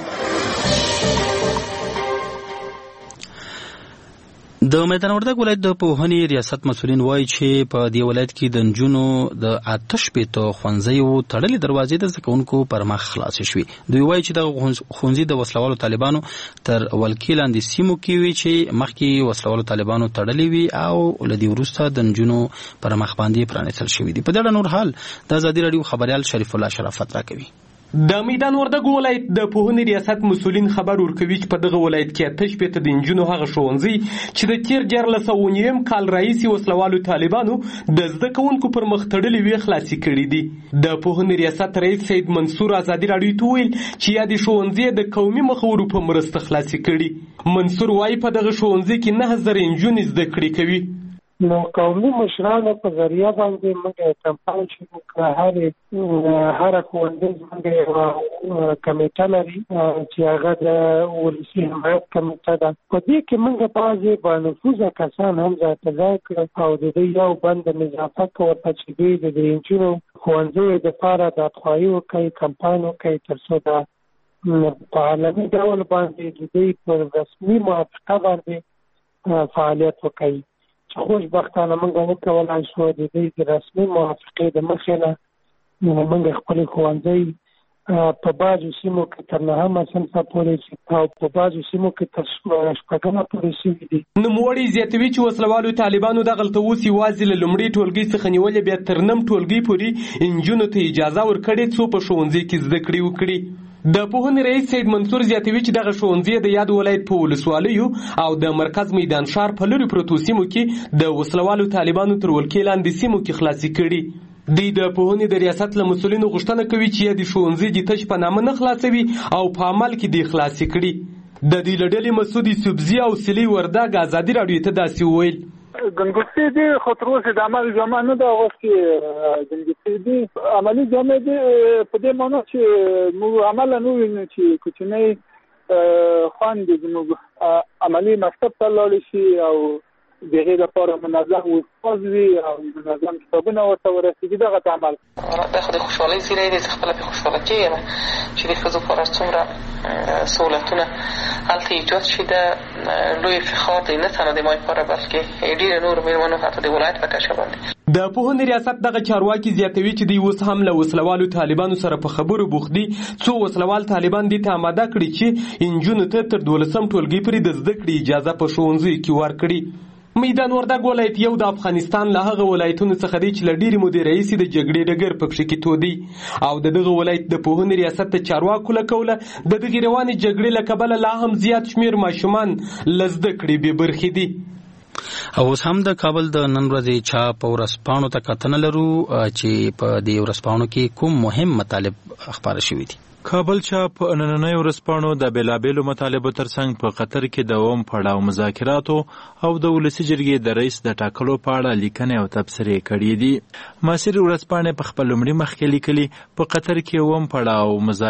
د میدان وردګ ولایت د پوهنې ریاست مسؤلین وایي چې په دې ولایت کې د نجونو د آتش پېټو ښوونځیو تړلې دروازې د زده کوونکو پر مخ خلاصې شوې. دوی وایي چې دغه ښوونځي د وسلوالو طالبانو تر ولکې لاندې سیمو کې وي چې مخکې وسلوالو طالبانو تړلې وي او له دې وروسته د نجونو پر مخ باندې پرانیستل شوي دي. په دې اړه نور حال د ازادي راډیو خبریال شریف الله شرافت راکوي. د میدان وردګ ولایت د پوهنې ریاست مسؤلین خبر ورکوي چې په دغه ولایت کې آتش پېټه د نجونو هغه ښوونځي چې د تیر 1409 کال راهیسې وسلوالو طالبانو د زده کوونکو پر مخ تړلې وي خلاصې کړي دي. د پوهنې ریاست رئیس سید منصور ازادي راډیو ته ویل چې یادې ښوونځي د قومي مخورو په مرسته خلاصې کړي. منصور وایي په دغه ښوونځي کې 9000 نجونې زده کړې کوي. نو قومي مشرانو په ذریعہ باندې موږ کمپاین شروع کړ. هر ښوونځي باندې کمیټه لري چې هغه د ولسي حمایت کمیټه ده. په دې کې موږ بعضې بانفوذه کسان هم ځای کړل او د دې یو بند اضافه کړ چې دوی د نجونو ښوونځیو دپاره دادخواهي وکړي، کمپاین وکړي تر څو د په عالمي ډول باندې د دوی پر رسمي موافقه باندې فعالیت وکړي. خوشبختانه موږ وکولای شو د دې رسمي موافقې د مخې نه موږ خپل ښوونځي په بعضو سیمو کې تر 9مه صنفه پورې او په بعضو سیمو کې تر 6مه پورې شوي دي. نوموړی زیاتوي چې وسلوالو طالبانو دغلته اوس یوازې له لومړي ټولګي څخه نیولې بیا تر 9 ټولګي پورې نجونو ته اجازه ورکړې څو په ښوونځي کې زده کړې وکړي. د پوهنې رئیس سید منصور زیاتوي چې دغه ښوونځي د یاد ولایت په ولسوالیو او د مرکز میدان ښار په لرې پرتو سیمو کې د وسلوالو طالبانو تر ولکې لاندې سیمو کې خلاصې کړي. دوی د پوهنې د ریاست له مسؤلینو غوښتنه کوي چې یادې ښوونځي د تش په نامه نه خلاصوي او په عمل کې دې خلاصې کړي. د دې له ډلې مسعود یوسفزي او سلی وردګ ازادي راډیو ته داسې وویل: ګنګوسې دي خو تر اوسه د عمل جامه نه ده اوغوستې. ګنګوسې دي عملي جامې دي په دې معنی چې موږ عمله نه وینو چې کوچنۍ خویندې زموږ عملي مکتب ته لاړې شي او د هغې لپاره منظم استاد وي او منظم کتابونه ورته ورسېږي. دغه عمل دا خو د خوشحالۍ زیری دی. زه خپله پرې خوشحاله کېږم چې د ښځو لپاره څومره سهولتونه هلته ایجاد شي. د لوی افتخار دی نه تنها د ما لپاره بلکې ډېرو نورو مېرمنو حتی د ولایت په کچه باندې. د پوهنې ریاست دغه چارواکي زیاتوي چې دوی اوس هم له وسلوالو طالبانو سره په خبرو بوخت دي څو وسلوال طالبان دې ته آماده کړي چې نجونو ته تر 12 ټولګي پورې د زده کړې اجازه په ښوونځیو کې ورکړي. میدان وردګ ولایت یو د افغانستان له هغه ولایتونو څخه دی چې له ډېرې مودې راهیسې د جګړې ډګر په پښې کې تودی او د دغه ولایت د پوهنې ریاست د چارواکو له قوله د دغې روانې جګړې له کبله لا هم زیات شمېر ماشومان له زده کړې بې برخې دي. او اوس هم د کابل د نن ورځې چاپ ورځپاڼو ته کتنه لرو چې په دې ورځپاڼو کې کوم مهم مطالب خپاره شوي دي. کابل چاپ نننۍ ورځپاڼو د بېلابېلو مطالبو ترڅنګ په قطر کې د اووم پړاو مذاکراتو او د ولسي جرګې د رئیس د ټاکلو په اړه لیکنې او تبصرې کړي دي. معاصر ورځپاڼې په خپل لومړي مخ کې لیکلي په قطر کې اووم پړاو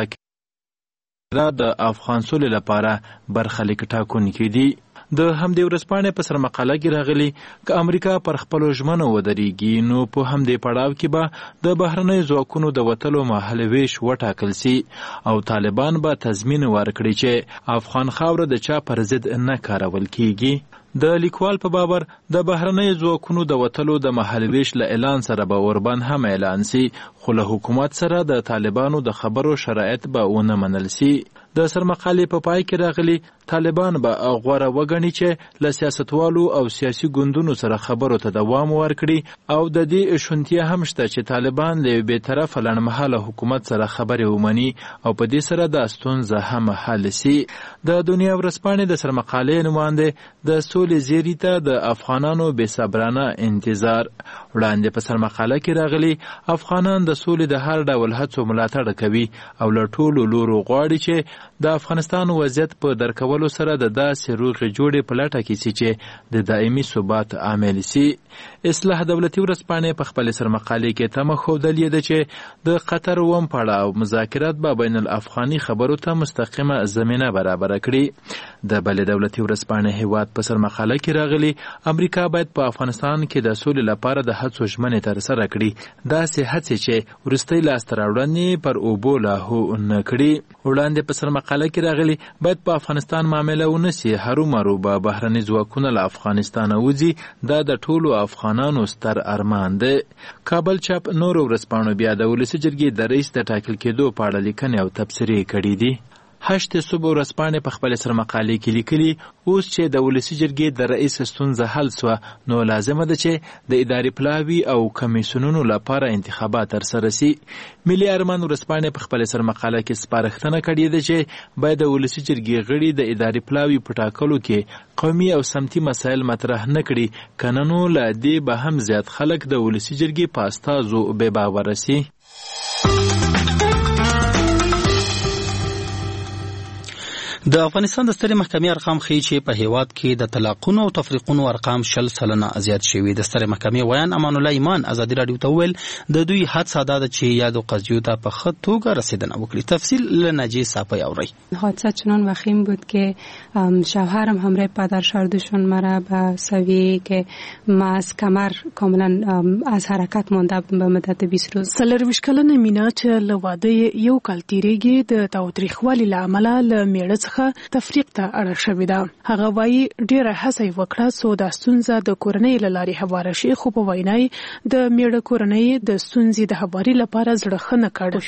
مذاکرات د افغان سولې لپاره برخلیک ټاکونکي دي. د همدې ورځپاڼې په سرمقاله کې راغلي که امریکا پر خپلو ژمنو ودرېږي نو په همدې پړاو کې به د بهرنیو ځواکونو د وتلو مهالویش وټاکل سي او طالبان به تضمین ورکړي چې افغان خاوره د چا پر ضد نه کارول کیږي. د لیکوال په باور د بهرنیو ځواکونو د وتلو د مهالویش له اعلان سره به اوربند هم اعلان سي خو له حکومت سره د طالبانو د خبرو شرایط به ونه منل سي. د سرمقالې په پای کې راغلي طالبان به غوره وګڼي چې له سیاستوالو او سیاسي ګوندونو سره خبرو ته دوام ورکړي او د دې شونتیا هم شته چې طالبان له بې طرفه لنډمهاله حکومت سره خبرې ومني او په دې سره د ستونزه هم حل سي. د دنیا ورځپاڼې د سرمقالې نماینده د سولې زیري ته د افغانانو بې صبرانه انتظار وړاندې په سرمقاله کې راغلي افغانان د سولې د هر ډول هڅو ملاتړ کوي او له ټولو لورو غواړي چې د افغانستان وضعیت په درکولو سره د داسې روغې جوړې په لټه کې سي چې د دایمي ثبات عامل سي. اصلاح دولتي ورځپاڼې په خپل سرمقالې کې تمه ښودلې ده چې د قطر اووم پړاو مذاکرات به بین الافغاني خبرو ته مستقیمه زمینه برابره کړي. د بلې دولتي ورځپاڼې هیواد په سرمقاله کې راغلي امریکا باید په افغانستان کې د سولې لپاره د هڅو ژمنې ترسره کړي داسې هڅې چې وروستۍ لاسته راوړنې پر اوبو لاهو نه کړي. وړاندې په سرمقاله کې راغلي باید په افغانستان معامله ونه سي هرومرو به بهرني ځواکونه له افغانستانه وځي دا د ټولو افغانانو ستر ارمان دی. کابل چاپ نورو ورځپاڼو بیا د ولسي جرګې د رئیس د ټاکل کېدو په اړه لیکنې او تبصرې کړي دي. هشت صبح ورځپاڼې په خپل سرمقالې کې لیکلي اوس چې د ولسي جرګې د رئیس ستونزه حل سوه نو لازمه ده چې د ادارې پلاوي او کمیسیونونو لپاره انتخابات ترسره سي. ملي ارمان ورځپاڼې په خپل سرمقاله کې سپارښتنه کړې ده چې باید د ولسي جرګې غړي د ادارې پلاوي په ټاکلو کې قومي او سمتي مسایل مطرح نه کړي کنه نو له دې به هم زیات خلک د ولسي جرګې په استازو بې باوره سي. د افغانستان د سترې محکمې ارقام ښیي چې په هیواد کې د طلاقونو او تفریقونو ارقام 60% زیات شوي. د سترې محکمې ویان امان الله ایمان ازادي راډیو ته وویل د دوی حدس دا ده چې یادو قضیو ته په ښه توګه رسیدنه وکړي. تفصیل له ناجی صافی اوري. حادثه چنان وخیم بود که شوهرم همراه پدر شاردشون مرا به سویه که ما از کمر کاملا از حرکت مانده به مدت 20 روز. سلرویش کلنه مینا چې له واده یو کال تیریږي د تاوتریخوالي له امله له میړه څخه تفریق ته اړه شوې ده. هغه وایي ډېره هڅه یې وکړه څو دا ستونزه د کورنۍ له لارې هواره شي خو په وینا یې د میړه کورنۍ د ستونزې د هواري لپاره زړه ښه نه کړ.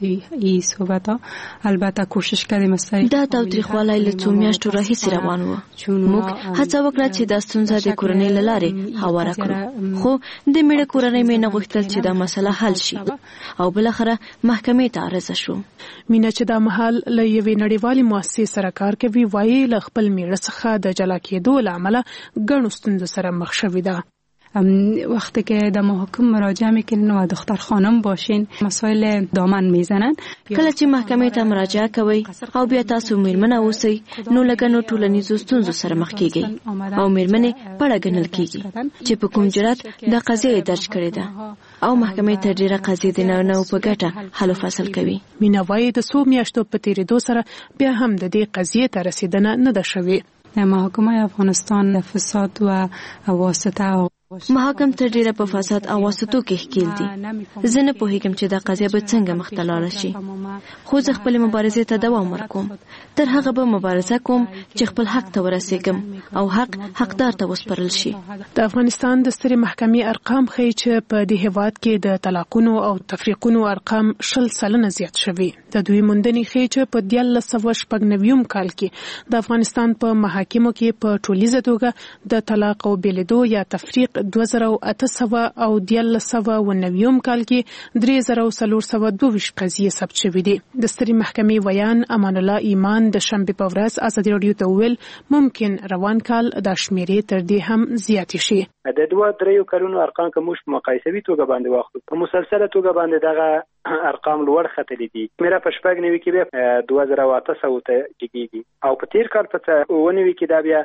البته کوشش کردیم دا تاوتریخوالی له څو میاشتو راهیسې روان و. موږ هڅه وکړه چې دا ستونزه د کورنۍ له لارې هواره کړو خو د میړه کورنۍ مې نه غوښتل چې دا مسله حل شي او بالاخره محکمې ته عرضه شو. مینا چې دا مهال له یوې نړیوالې مؤسسې سره کار کوي وایي له خپل میړه څخه د جلا کېدو له امله ګڼو ستونزو سره مخ شوې ده. وقتی که در محکم مراجعه میکنین و دختر خانم باشین مسائل دامن میزنن. کله چې محکمې ته مراجعه کوي او بیا تاسو میرمنه اوسئ نو لګنو ټولنیزو ستونزو سره مخ کیږئ او میرمنې پړه ګڼل کیږي چې په کوم جرات د قضیه درج کړې ده او محکمې ته ډیره قضیه د نه په ګټه حل و فصل کوي. مینا وایي د څو میاشتو په تیریدو سره بیا هم د دې قضیې ته رسیدنه نه ده شوې. محکمه افغانستان فساد و واسطه محاکم تر ډیره په فساد او واسطو کې ښکیل دي. زه نه پوهیږم چې دا قضیه به څنګه مخته لاړه شي، خو زه خپل مبارزې ته دوام ورکوم. تر هغه به مبارزه کوم چې خپل حق ته ورسېږم او حقدار ته وسپارل شي. د افغانستان د سترې محکمې ارقام ښیي چې په دې هیواد کې د طلاقونو او تفریقونو ارقام 60% زیات شوي. د دوی موندنې ښیي چې په 1996 کال کې د افغانستان په محاکمو کې په ټولیزه توګه د طلاق او بېلېدو یا تفریق 2800 او 1990 کال کې 3422 قضیې ثبت شوې دي. د سترې محکمې ویان امان الله ایمان د شنبې په ورځ ازادي راډیو ته وویل ممکن روان کال د شمیرې تر دې هم زیات شي. د 2-3 کلونو ارقام که موږ په مقایسوي توګه باندې واخلو، په مسلسله توګه باندې دغه ارقام لوړ ختلي دي. میرا په شپږ نوي کې بیا 2800 ته ټیږي او په تیر کال په 19 کې دا بیا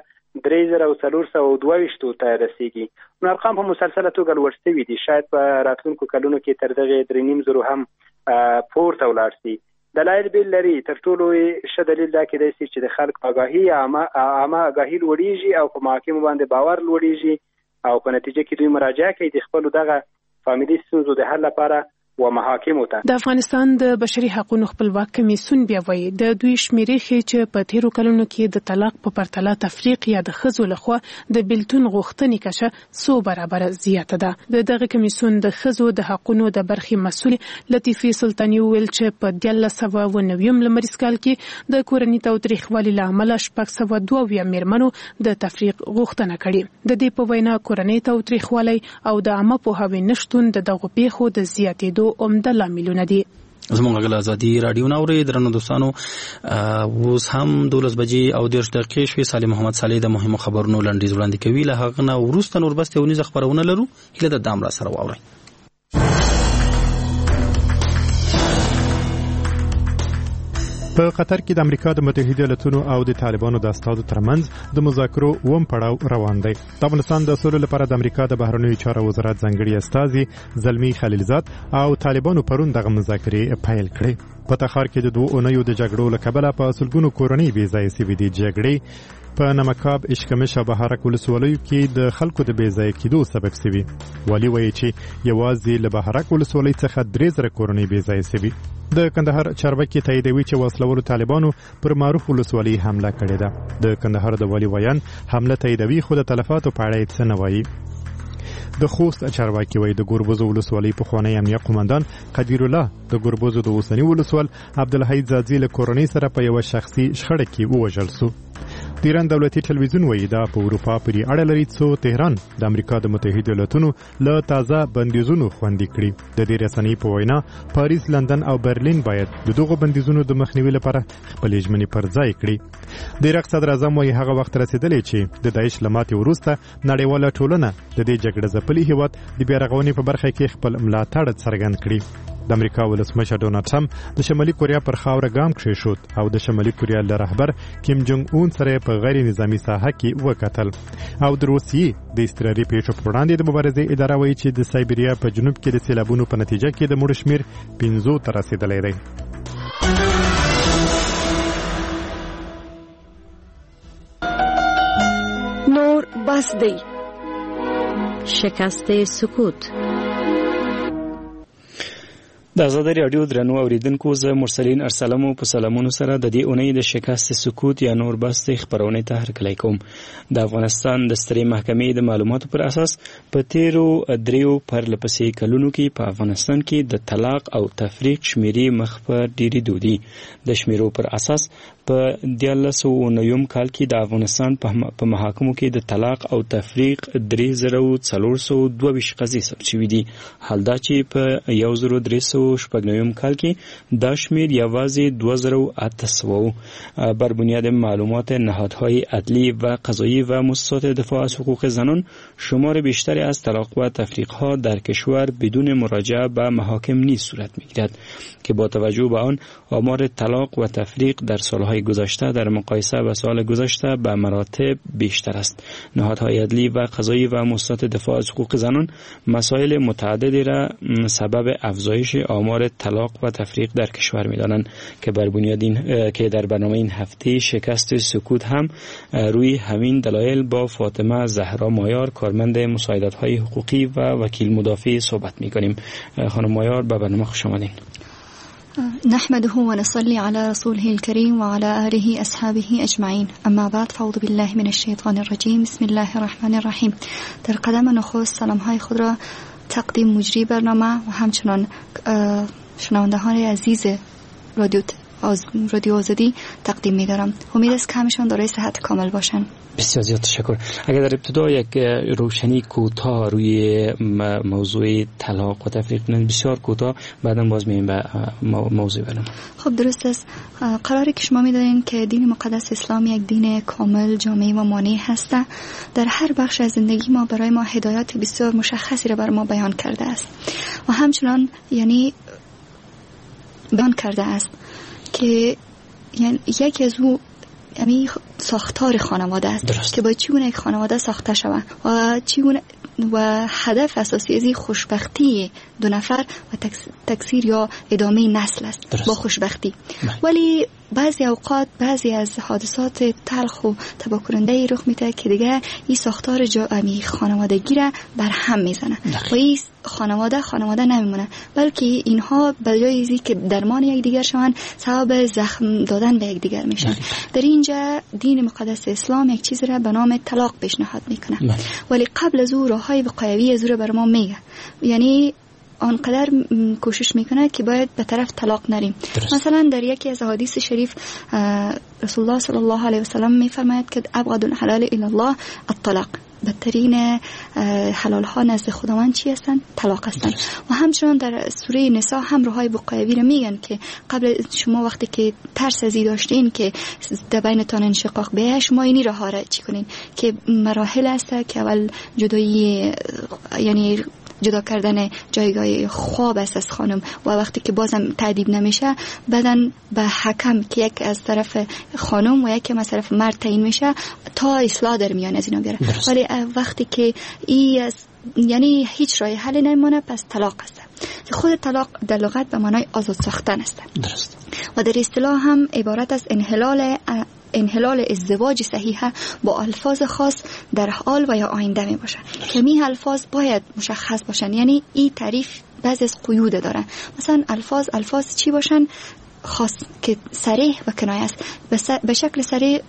3422 ته رسیږي. نو ارقام په مسلسله توګه لوړ شوي دي. شاید په راتلونکو کلونو کې تر دغه 3.5 هم پورته ولاړ شي. دلایل بیل لري. تر ټولو ښه دلیل دا کېدای شي چې د خلک آگاهي عامه آگاهي لوړیږي او په محاکمو باندې باور لوړیږي او په نتیجه کې دوی مراجعه کوي د خپل دغه فامیلی ستونزو د حل لپاره و محاکمو ته. د افغانستان د بشري حقوقو خپلواک کمیسیون بیا وایي د دوی شمیرې ښیي چې په تیرو کلونو کې د طلاق په پرتله تفریق یا د ښځو لخوا د بیلتون غوښتنې کچه 100 برابره زیاته ده. د دغه کمیسیون د ښځو د حقوقو د برخې مسؤل لطیفه سلطانی ویل چې په 1990 لمریز کال کې د کورنۍ تاوتریخوالي له امله 602 میرمنو د تفریق غوښتنه کړې. د دې په وینا کورنۍ تاوتریخوالي او د عامه پوهاوي نشټون د دغو پیښو د زیاتېدو عمده لاملونه دي. زموږ غل ازادي رادیو نوري درنو دوستانو اوس هم 12 بجې او 10 دقیقې شوي. سالم محمد صالح د مهمو خبرونو لنډیز وړاندې کوي. له هغه نه وروسته نور بس یو نيز خبرونه لرو. هله د دام را سره واورئ. په قطر کې د امریکا د متحده ایالاتونو او د طالبانو د استازو ترمنځ د مذاکرو پړاو روان دی. د افغانستان د سولې لپاره د امریکا د بهرنیو چارو وزارت ځانګړي استازي زلمی خلیلزاد او طالبانو پرون دغه مذاکرې پیل کړې. په تخار کې د 2 اونیو د جګړو له کبله په سلګونو کورنۍ بې ځایه سوي دي. جګړې په نمکاب، اشکمش او بهارک ولسوالیو کې د خلکو د بې ځایه کېدو سبب شوي. والي وایي چې یوازې له بهارک ولسوالۍ څخه 3000 کورنۍ بې ځایه شوي. د کندهار چارواکي تاییدوي چې وسلوالو طالبانو پر معروف ولسوالۍ حمله کړې ده. د کندهار د والي ویان حمله تاییدوي خو د تلفاتو په اړه څه نه وایي. د خوست چارواکي وایي د ګوربوزو ولسوالۍ پخوانی امنیه قومندان قدیر الله د ګوربوزو د اوسنی ولسوال عبدالحید زادزی له کورنۍ سره په یو شخصي شخړه کې ووژل شو. د ایران دولتي ټلویزیون وایي دا په اروپا پورې اړه لري څو تهران د امریکا د متحده ایالاتونو له تازه بندیزونو خوندي کړي. د دې رسنۍ په وینا پاریس، لندن او برلین باید د دغو بندیزونو د مخنیوي لپاره خپلې ژمنې پر ځای کړي. د عراق صدر اعظم وایي هغه وخت رسیدلی چې د داعش له ماتې وروسته نړیواله ټولنه د دې جګړه ځپلي هیواد د بیا رغونې په برخه کې خپل ملاتړ څرګند کړي. د امریکا ولسمشر ډونالد ټرمپ د شمالي کوریا پر خاوره ګام کېښود او د شمالي کوریا له رهبر کیم جونګ اون سره په غیر نظامی ساحه کې وکتل. او د روسیې د استراري پیښو پر وړاندې د مبارزې اداره وایي چې د سایبریا په جنوب کې د سیلابونو په نتیجه کې د مړو شمیر 15 ته رسیدلی دی. نور بس دی. شکست سکوت. د ازادي راډیو درنو اوریدونکو زه مرسلین ارسلمو په سلامونو سره د دې اونۍ د شکست سکوت یا نور بس خبرونه ته هرکلی کوم. د افغانستان د سترې محکمې د معلوماتو پر اساس په تیرو دریو پرلپسې کلونو کې په افغانستان کې د طلاق او تفریق شمیرې مخ په ډیریدو دي. د شمیرو پر اساس په 1990 کال کې د افغانستان په محاکمو کې د طلاق او تفریق 3422 قضیې ثبت شوې دي. حال دا چې په 1390 کال کې دا شمیر یوازې 2800 بر بنیاد معلومات نهادهای عدلی و قضایی و مؤسسات دفاع از حقوق زنان شمار بیشتری از طلاق و تفریق‌ها در کشور بدون مراجعه به محاکم نیز صورت می‌گیرد که با توجه به آن آمار طلاق و تفریق در سالهای گذشته در مقایسه با سال گذشته به مراتب بیشتر است. نهادهای عدلی و قضایی و مؤسسات دفاع از حقوق زنان مسائل متعددی را سبب افزایش آمار طلاق و تفریق در کشور می‌دانند که بر بنیاد این که در برنامه این هفته شکست سکوت هم روی همین دلایل با فاطمه زهرا مایار کارمند مساعدت‌های حقوقی و وکیل مدافع صحبت می‌کنیم. خانم مایار به برنامه خوش آمدین. نحمده ونصلي على رسوله الكريم وعلى آله أصحابه أجمعين اما بعد فاعوذ بالله من الشيطان الرجيم بسم الله الرحمن الرحیم. در قدم نخست سلام‌های خود را تقدیم مجری برنامه و همچنان شنوندگان عزیز رادیو آزادی تقدیم می‌دارم. امید است که همشان دارای صحت کامل باشند. بسیار زیاد تشکر. اگر در ابتدا یک روشنی کوتاه روی موضوع طلاق و تفریق بسیار کوتاه، بعداً باز میایم به موضوع برنامه. خب درست است. قراره که شما می‌دانید که دین مقدس اسلام یک دین کامل، جامع و مانع هست. در هر بخش از زندگی ما برای ما هدایات بسیار مشخصی را بر ما بیان کرده است و همچنان یعنی بیان کرده است که یعنی یکی از او یعنی ساختار خانواده است که باید چگونه یک خانواده ساخته شود و چگونه و هدف اساسی از خوشبختی دو نفر و تکثیر یا ادامه نسل است با خوشبختی. ولی بعضی اوقات بعضی از حادثات تلخ و تباه کننده رخ میده که دیگه این ساختار خانوادگی را بر هم میزنه و این خانواده نمیمونه، بلکه اینها به جای اینکه که درمان یکدیگر شوند سبب زخم دادن به یکدیگر میشن. در اینجا دین مقدس اسلام یک چیزی را به نام طلاق پیشنهاد میکنه، ولی قبل از او راههای وقایوی از او را بر ما میگه. یعنی آنقدر کوشش میکنه که باید به طرف طلاق نریم. مثلا در یکی از احادیث شریف رسول الله صلی الله علیه و سلم میفرماید که ابغض الحلال الی الله الطلاق، بدترین حلال ها نزد خداوند چی هستن؟ طلاق هستن. و همچنان در سوره نساء هم راههای وقایوی رو میگن که قبل شما وقتی که ترس ازی داشتین که در بینتان انشقاق بیاید، شما اینی راه ها را چی کنین که مراحل هست که اول جدایی یعنی جدا کردن جایگاه خواب است از خانم و وقتی که بازم تعدیب نمیشه بعدن به حکم که یک از طرف خانم و یک از طرف مرد تعیین میشه تا اصلاح در میان از اینا بیاره. ولی وقتی که یعنی هیچ راه حل نمیمونه پس طلاق است. خود طلاق در لغت به معنای آزاد ساختن است. درست. و در اصطلاح هم عبارت از انحلال ازدواج صحیحه با الفاظ خاص در حال و یا آینده می باشن که می الفاظ باید مشخص باشن. یعنی این تعریف بعضی از قیود داره. مثلا الفاظ چی باشن؟ خاص که صریح و کنایه است. به شکل صریح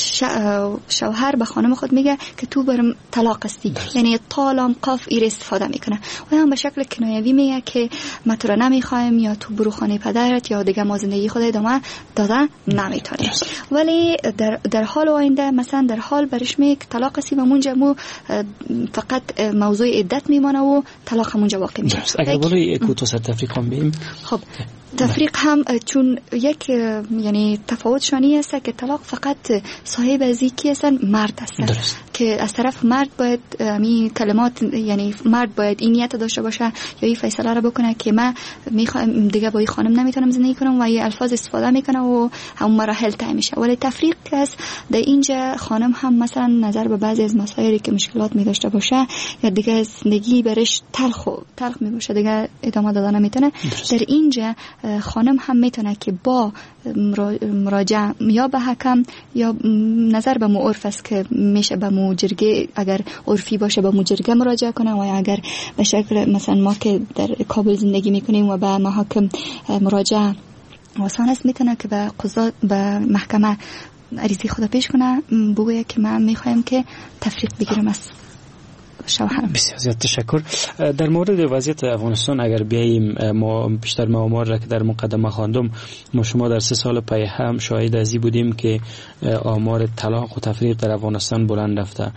شوهر به خانم خود میگه که تو برم طلاق هستی، یعنی طالم قاف ایر استفاده میکنه. و هم به شکل کنایوی میگه که ما تو رو نمیخوایم یا تو برو خانه پدرت یا دیگه ما زندگی خود ادامه داده نمیتونیم. ولی در حال آینده مثلا در حال برش میگه که طلاق هستی و اونجا مو فقط موضوع عدت میمونه و طلاق همونجا واقع میشه. اگر بلوی کوتاه سر تفریق هم بیم. خب تفریق هم چون یک یعنی تفاوت شانی است که طلاق فقط صاحب ازی کی هستن مرد هستن که از طرف مرد باید می کلمات یعنی مرد باید این نیت داشته باشه یا این فیصله را بکنه که من میخوام دیگه با این خانم نمیتونم زندگی کنم و این الفاظ استفاده میکنه و هم مراحل طی میشه. ولی تفریق است در اینجا خانم هم مثلا نظر به بعضی از مسائلی که مشکلات می داشته باشه یا دیگه زندگی برش تلخ می باشه دیگه ادامه دادن نمیتونه، در اینجا خانم هم میتونه که با مراجعه یا به حکم یا نظر به معرف است که میشه به مجرگه اگر عرفی باشه به مجرگه مراجعه کنه و اگر به شکل مثلا ما که در کابل زندگی میکنیم و به محاکم مراجعه آسان است میتونه که به قضات به محکمه عریضه خود پیش کنه بگویه که من میخوایم که تفریق بگیرم از شوهرم. بسیار زیاد تشکر. در مورد وضعیت افغانستان اگر بیاییم، ما بیشتر آمار را که در مقدمه خواندم ما شما در 3 سال پی هم شاهد ازی بودیم که آمار طلاق و تفریق در افغانستان بلند رفته.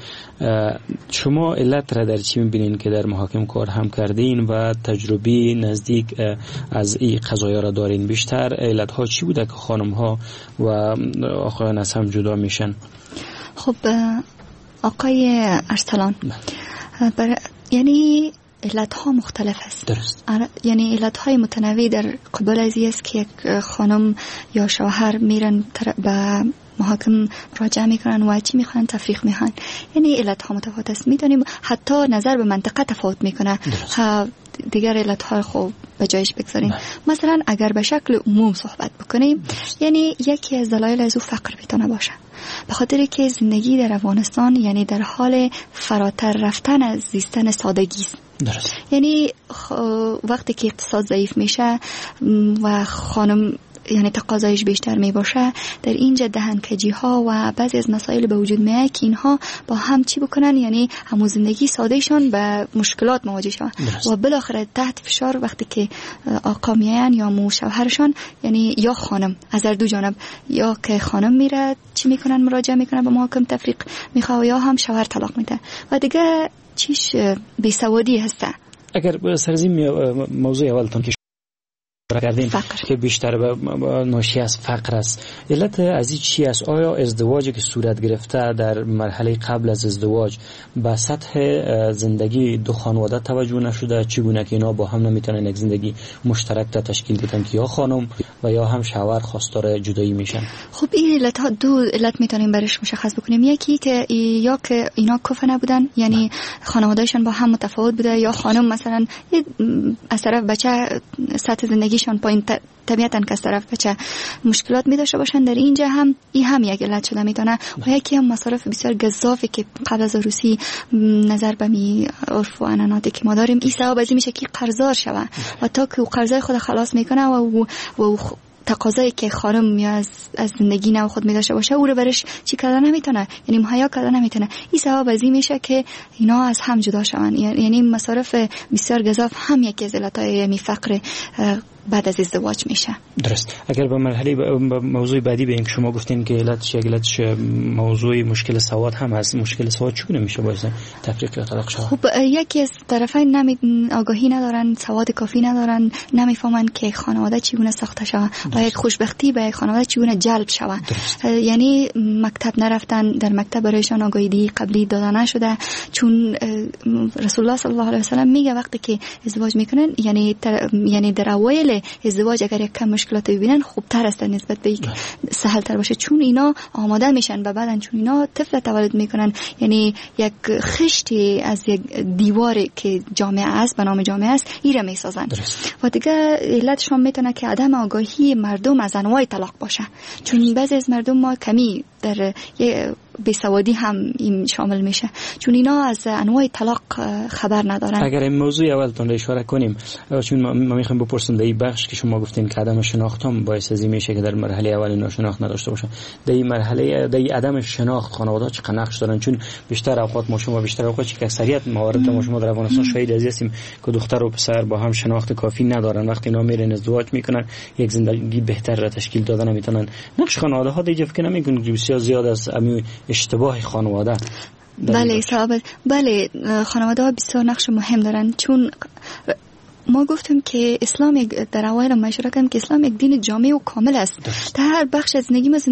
شما علت را در چی می‌بینین که در محاکم کار هم کردین و تجربی نزدیک از این قضایا را دارین؟ بیشتر علت ها چی بوده که خانم ها و آقایان از هم جدا میشن؟ خب آقای ارسلان یعنی علتها مختلف است. درست. یعنی علتهای متنوع در قبال ازی است که یک خانم یا شوهر میرن به محاکم مراجعه میکنن و چی میخوان؟ تفریق میخوان. یعنی علتها متفاوت است. میدونیم حتی نظر به منطقه تفاوت میکنه. دیگر علتها خوب به جایش بگذاریم. مثلا اگر به شکل عموم صحبت بکنیم، یعنی یکی از دلایل از او فقر میتونه باشه، به خاطر که زندگی در افغانستان یعنی در حال فراتر رفتن از زیستن سادگی است. درست. یعنی وقتی که اقتصاد ضعیف میشه و خانم یعنی تقاضایش بیشتر می باشه، در اینجا دهنکجی ها و بعضی از مسائل به وجود میاد که اینها با هم چی بکنن، یعنی همون زندگی سادهشان به مشکلات مواجه شوند و بالاخره تحت فشار وقتی که آقا میان یا مو شوهرشان، یعنی یا خانم از هر دو جانب، یا که خانم میره چی میکنن، مراجعه میکنن به محاکم تفریق میخواه، یا هم شوهر طلاق میده و دیگه چیش بیسوادی هسته. اگر سرزیم موضوع اولتون که کردیم که بیشتر به ناشی از فقر است، علت از این چی است؟ آیا ازدواجی که صورت گرفته در مرحله قبل از ازدواج به سطح زندگی دو خانواده توجه نشده؟ چگونه که اینا با هم نمیتونن یک زندگی مشترک تا تشکیل بدن که یا خانم و یا هم شوهر خواستار جدایی میشن؟ خب این علت ها دو علت میتونیم برش مشخص بکنیم. یکی که یا که اینا کفء نبودن، یعنی خانوادهشان با هم متفاوت بوده، یا خانم مثلا از طرف بچه سطح زندگی شان پایین، طبیعتاً که از طرف بچه مشکلات می داشته باشن. در اینجا هم این هم یک علت شده میتونه. و یکی هم مصارف بسیار گزافی که قبل از عروسی نظر به می عرف و عنعناتی که ما داریم، این سبب از این میشه که قرضدار شوه و تا که قرضای خود خلاص میکنه و تقاضایی که خانم یا از زندگی نو خود می داشته باشه او رو برش چی کردن نمیتونه، یعنی مهیا کردن نمیتونه. این سبب از این میشه که اینا از هم جدا شون. یعنی مصارف بسیار گزاف هم یکی از علتهای فقر بعد از ازدواج میشه. درست. اگر به مرحله موضوع بعدی به این که شما گفتین که علتش موضوع مشکل سواد هم هست، مشکل سواد چگونه میشه باعث تفریق یا طلاق شود؟ خب یکی از طرفین آگاهی ندارن، سواد کافی ندارن، نمیفهمن که خانواده چگونه ساخته شود و یک خوشبختی به خانواده چگونه جلب شود. یعنی مکتب نرفتن، در مکتب برایشان آگاهی قبلی داده نشده، چون رسول الله صلی الله علیه و سلم میگه وقتی که ازدواج میکنن، یعنی در اوایل ازدواج اگر یک کم مشکلات ببینن خوبتر است نسبت به اینکه سهل تر باشه، چون اینا آماده میشن و بعدن چون اینا طفل تولد میکنن، یعنی یک خشتی از یک دیواری که جامعه است به نام جامعه است ایره میسازن. و دیگه علتش هم میتونه که عدم آگاهی مردم از انواع طلاق باشه، چون بعضی از مردم ما کمی در بیسوادی هم این شامل میشه، چون اینا از انواع طلاق خبر ندارن. اگر این موضوع اولتون رو اشاره کنیم، چون ما میخوایم بپرسیم در این بخش که شما گفتین که عدم شناخت هم باعث از این میشه که در مرحله اول اینا شناخت نداشته باشن، در این مرحله در عدم شناخت خانواده چقدر نقش دارن؟ چون بیشتر اوقات ما شما بیشتر اوقات که اکثریت موارد ما شما در افغانستان شاهد از هستیم که دختر و پسر با هم شناخت کافی ندارن، وقتی اینا میرن ازدواج میکنن یک زندگی بهتر را تشکیل دادن نمیتونن. نقش خانواده ها دیگه فکر نمیکنن که بسیار زیاد از اشتباه خانواده؟ بله صاحب، بله خانواده ها بسیار نقش مهم دارن، چون ما گفتیم که اسلام در اوایل ما اشاره کردیم که اسلام یک دین جامع و کامل است. در هر بخش از زندگی ما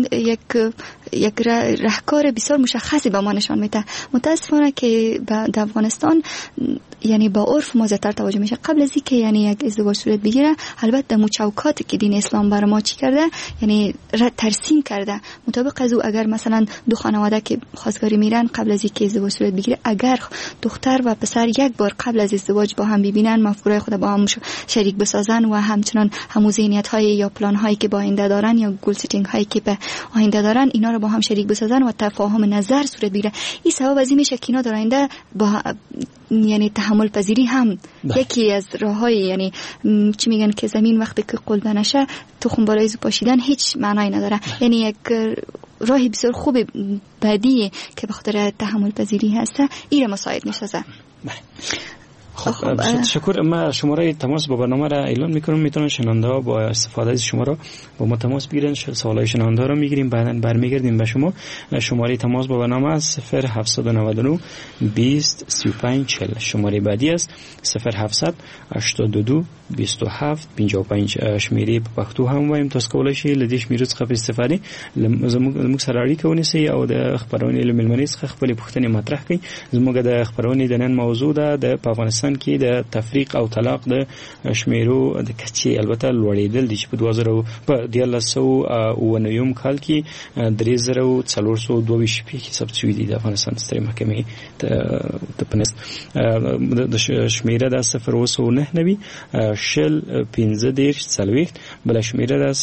یک راهکار بسیار مشخصی به ما نشان میده. متاسفانه که در افغانستان یعنی با عرف ما زیادتر توجه میشه. قبل از اینکه یعنی یک ازدواج صورت بگیره، البته مچوکاتی که دین اسلام برای ما چی کرده، یعنی ترسیم کرده. مطابق از او اگر مثلا دو خانواده که خواستگاری میرن قبل از اینکه ازدواج صورت بگیره، اگر دختر و پسر یک بار قبل از ازدواج با هم ببینن، مفکورای خود با هم شریک بسازن و همچنان همون ذهنیت‌های یا پلان‌هایی که با آینده دارن یا گول سیتینگ هایی که به آینده دارن، اینا رو با هم شریک بسازن و تفاهم نظر صورت بگیره. این سبب از این میشه که اینا در آینده با یعنی تحمل پذیری هم یکی از راههای، یعنی چی میگن که زمین وقتی که قلبه نشه تخم بالای زو پاشیدن هیچ معنی نداره. یعنی یک راهی بسیار خوب بدیه که به خاطر تحمل پذیری هسته ایره مساعد میسازه. خب تشکر. ما شماره تماس با برنامه را اعلام میکنم، میتونن شنونده ها با استفاده از شما را با ما تماس بگیرن، سوالای شنونده ها را میگیریم، بعداً برمیگردیم به شما. شماره تماس با برنامه است 0799 20 35 40. شماره بعدی است 0700 82 27 55. شمیره په پښتو هم وایم، تاسو کولای شئ له دې شمیرو څخه په استفاده زموږ سره اړیکه ونیسئ او د خبرونې له ملمنې څخه خپلې پوښتنې مطرح کړئ. زموږ د خبرونې د نن موضوع ده د افغانستان افغانستان کې د تفریق او طلاق د شمیرو د کچې البته لوړېدل دي چې په 1999 کال کې 3422 پیښې ثبت شوې دي د افغانستان سترې محکمې ته پنځ د شمیره د 0.9 شل 15 40 بل شمیره د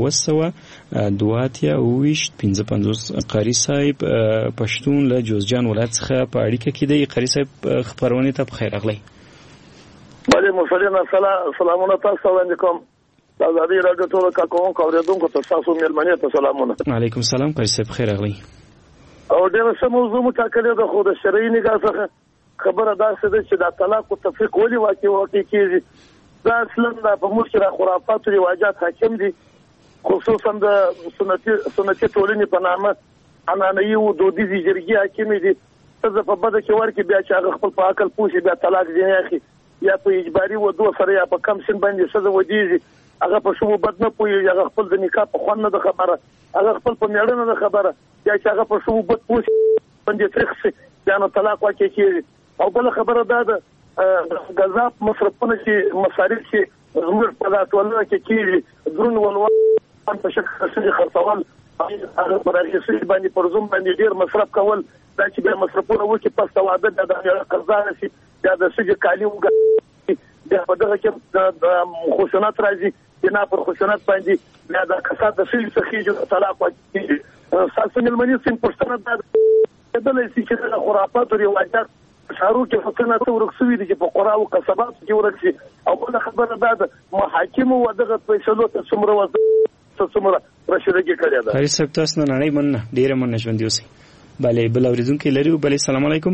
0.225 قاری صاحب پښتون له جوزجان ولایت څخه په اړیکه کې دی. قاری صاحب خبرونه ته بخیر اغلی. بله مسلمان سلامونه تاسو وړاندې کوم. د ازادي راډیو ټول کارکونکو اوریدونکو ته تاسو مېلمنې ته سلامونه. وعلیکم سلام قاری صاحب بخیر اغلی. او ډېر څه موضوع متکلم ده خو د شرعي نگاه څخه خبره داسې ده چې د طلاق او تفریق ولې واقع کیږي. دا اصلا په موږ کې خرافات او رواجات حاکم دي، خصوصا د سنتي ټولنې په نامه عنعنوي او دودیزې جرګې حاکمې دي. ښځه په بده کې ورکړي بیا چې هغه خپل په عقل پوه شي بیا طلاق ځینې اخلي، یا په اجباري ودو سره یا په کم سن باندې ښځه ودېږي، هغه په شومو بد نه پوهېږي، هغه خپل د نکاح په خوند نه ده خبره، هغه خپل په مېړه نه ده خبره، یا چې هغه په شومو بد پوه شي باندې تریخ شي بیا نو طلاق واقع کېږي. او بله خبره دا ده غذا مصرفونه چې مصارف چې زموږ په ټولنه کې کېږي درون ولول په شکل سره خرڅول هغه پر هغې باندې پر زوم باندې ډېر مصرف کول، دا چې بیا مصرفونه وکړي پس د واده بیا د قرضا راشي بیا د ښځې کالي وګټي بیا په دغه کې خشونت راځي، بنا پر خشونت باندې بیا د کسات د ښځې څخه خېږي طلاق واقع کېږي. ستاسو مېلمنې صاحب پوښتنه دا ده کېدلی شي چې د خرافاتو رواجات شهرو کې فکرونه ته ورک شوي دي چې په قرا او قصباتو کې ورک شي. او بله خبره دا ده محاکمو و دغه فیصلو ته څومره رسیدګي کړې ده. قاری صاحب تاسو نه نړۍ مننه، ډېره مننه ژوندي اوسئ. بله بل اورېدونکی لري. بله سلام علیکم.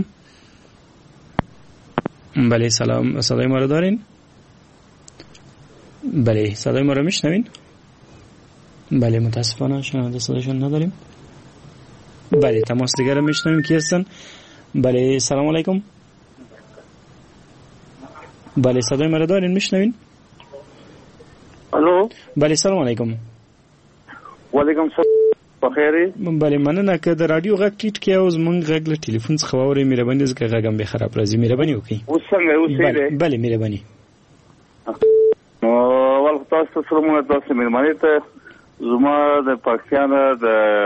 بله سلام صدای ما رو دارین؟ بله صدای ما رو میشنوین؟ بله متاسفانه شنونده صدایشون نداریم. بله تماس دیگر رو میشنویم. کی هستن؟ بله سلام علیکم. بله صدای ما رو دارین میشنوین؟ الو بله سلام علیکم. وعلیکم سلام بخیری. بله مننه که در رادیو غږ ټیټ کې او زمونږ غږ له ټلیفون څخه واورئ مهرباني ځکه غږ هم بې خراب راځي. مهرباني وکړئ. اوس څنګه اوسېږئ؟ بله مهرباني. اول تاسو ته سلامونه. تاسو مېلمنې ته زما د پاکستان د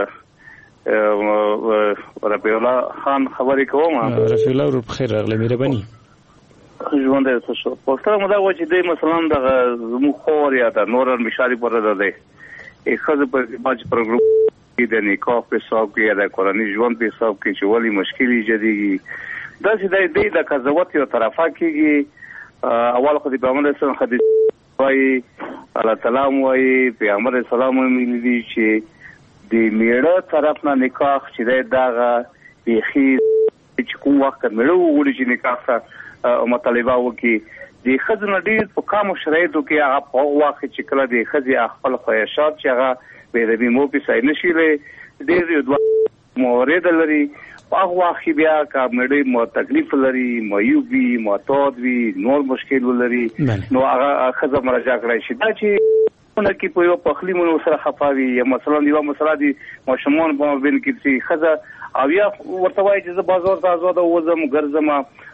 رفیع الله خان خبرې کوم. رفیع الله ورور بخیر راغلی. مهرباني. ژوند دې ښه شو. پوښتنه مو دا وه چې دی مثلا دغه زموږ خور یا د نور مشاري پرده دی ښځه په باج پروګرام کې د نکاح په حساب کې یا د کورنۍ ژوند په حساب کې چې ولې مشکل ایجادېږي داسې دی د قضاوت یو طرفه کېږي. اول خو د پیغمبر اسلام حدیث وایي الله تعالی وایي پیغمبر اسلام ویلي دي چې د میړه طرف نه نکاح چې دی دغه بیخي چې کوم وخت میړه وغواړي چې نکاح ته مطالبه وکړي د ښځو نه ډېر په کمو شرایطو کې هغه په هغه وخت چې کله د ښځې خپل خواهشات چې هغه بېادبي موپیسای نه شي ډېر یو دوه موارد لري. په هغه وخت کې بیا که میړه مو تکلیف لري معیوب وي معتاد وي نور مشکل ولري نو هغه ښځه مراجعه کړی شي. دا چې کې په یو پخلي مونږ سره خفا وي یا مثلا یوه مسله دي ماشومان په مابین کې چې ښځه او یا ورته وایي چې زه بازار ته ازاده وځم ګرځم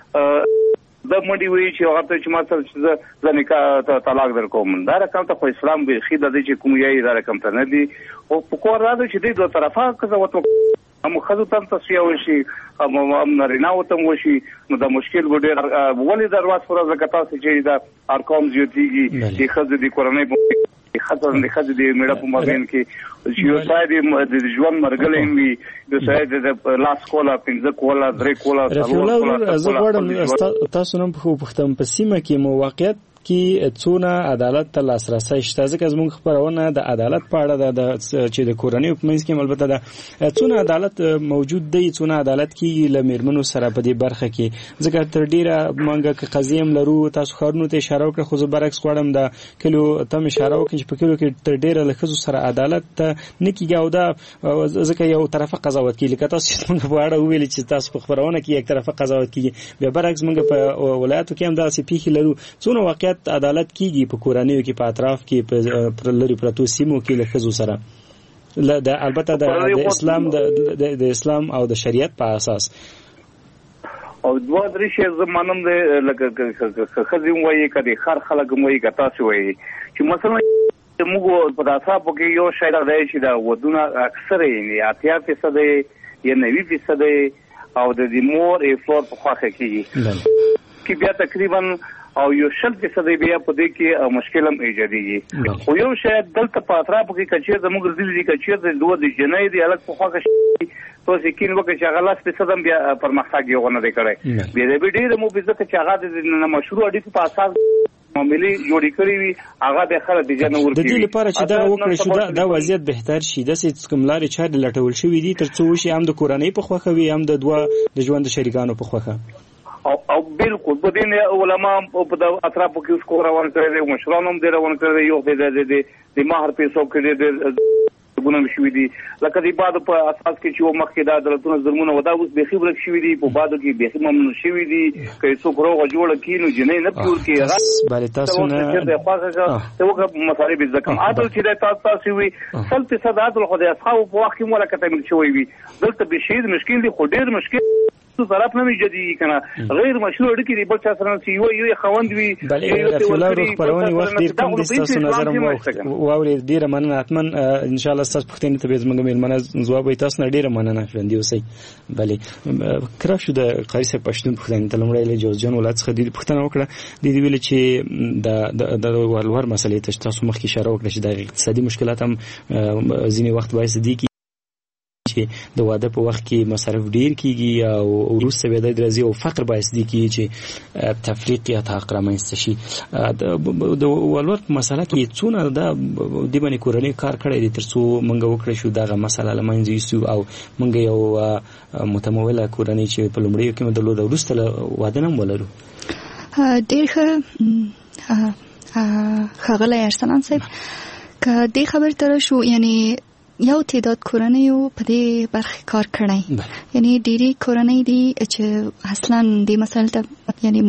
دا منډي وی چې هغه ته چې ما سره زه نکاح طلاق درکوم دا رقم ته خو اسلام بیخي د دې چې کوم یې دا رقم ته نه دی او په کور راځي چې دوه طرفه قضاوت هم خزو تم تصفیه وشي هم نارینه وته وشي نو دا مشکل ګډه ولې درواز پر زکات چې دا ارقام زیاتېږي چې خزو د کورنۍ خاطر د خځې د میړه په مابین کې چې یو ساید د ژوند مرګلې وي د ساید د لاس کولا 15 کولا 3 کولا زه غواړم تاسو نن په پښتون په سیمه کې موقعیت کې څونه عدالت ته لاسرسي شته ځکه زموږ خبرونه د عدالت په اړه چې د کورنۍ په منځ کې البته د څونه عدالت موجود دی څونه عدالت کې لمرمنو سره په دې برخه کې ځکه تر ډیره مونږه قضیم لرو تاسو خارونو ته اشاره وکړه خو زه برعکس غواړم د کلو تم اشاره وکړي چې په کلو کې تر ډیره لخصو سره عدالت نه کیږي او دا ځکه یو طرفه قضاوت کیږي لکه تاسو څنګه په اړه ویل چې تاسو په خبرونه کې یک طرفه قضاوت کیږي بیا برعکس مونږ په ولایتو کې هم داسې پیښې لرو څونه واقعیت عدالت کیږي په کورنیو کې په اطراف کې په لری پرتو سیمو کې لخصو سره البته د اسلام د اسلام او د شریعت په اساس او دوه درې شی زمانم د لکه خزم وایي کدي خر خلک وایي کتا څه وایي چې مثلا موږ په تاسو په کې یو شی راځي چې دا ودونه اکثر یې 80% یا 90% او د دې مور ای فلور په خواخه کېږي کې بیا تقریبا او یو 60% بیا په دې کې مشکل هم ایجادېږي خو یو شی دلته په اطراف کې کچې زموږ ځل دي کچې د دوه د جنۍ دی الګ په خواخه تو سکین وکړي چې هغه لاس په صدم بیا پرمختګ یو نه دی کړی بیا د ډېر مو بزته چې هغه د مشروع اړیکو په اساس معاملې جوړې کړې وي هغه به خلک د جن ورکی د دې لپاره چې دا وکړي شو دا وضعیت بهتر شي د سې کوملاري چارې لټول شوې دي ترڅو شي هم د کورنۍ په خوخه وي هم د دوه د ژوند شریکانو په خوخه او بالکل په دې علماء په اطرافو کې اوس روان کړي دي مشران هم روان کړي یو د مہر پیسو کې ګونم شوې دي لکه د بعد په اساس کې چې مخکې د عدالتونو ظلمونه ودا اوس به خبرک شوې دي په بعد کې به ممنوع شوې دي چې څوک روغه جوړه کینو جنې نه پور کې بل تاسو نه د خواږه ته وګ مصارف زکم عادل چې د تاسو وي 100% عادل خو د اصحاب په وخت کې مولا کته مل شوې وي دلته به شهید مشکل دي خو ډېر مشکل طرف نه جدي کنه غیر مشروع اړیکې دی بل څه سره چې یو خوند وي بلې رسول الله خبرونه وخت ډیر کم دي تاسو نظر مو واوري ډیره مننه اتمن ان شاء الله تاسو پختنې ته به زموږ میلمنه ځواب تاسو نه ډیره مننه ژوندۍ اوسئ بلې کراف شو د قاری صاحب پښتون پختنې ته لمړی له جوزجان ولادت څخه د پښتنه وکړه د دې ویل چې د ولور مسلې ته تاسو مخکې اشاره وکړه چې د اقتصادي مشکلات هم ځینې وخت باعث دي د واده په وخت کې مصرف ډیر کیږي او وروسته به د درځي او فقر باعث دي چې تفریق یا تعاق رامنځته شي د ولور په مسله کې څونه د دې باندې کورنۍ کار کړی دي ترڅو موږ وکړو شو دغه مسله لمنځه یوسو او موږ یو متموله کورنۍ چې په لومړیو کې مدلو د وروسته واده نه ولرو ډیر ښه ارسلان صاحب که دې خبر تر شو یعنی یو تعداد کورنۍ په دې برخه کار کړی یعنی ډېری کورنۍ دي چې اصلا د مسل ته یعنی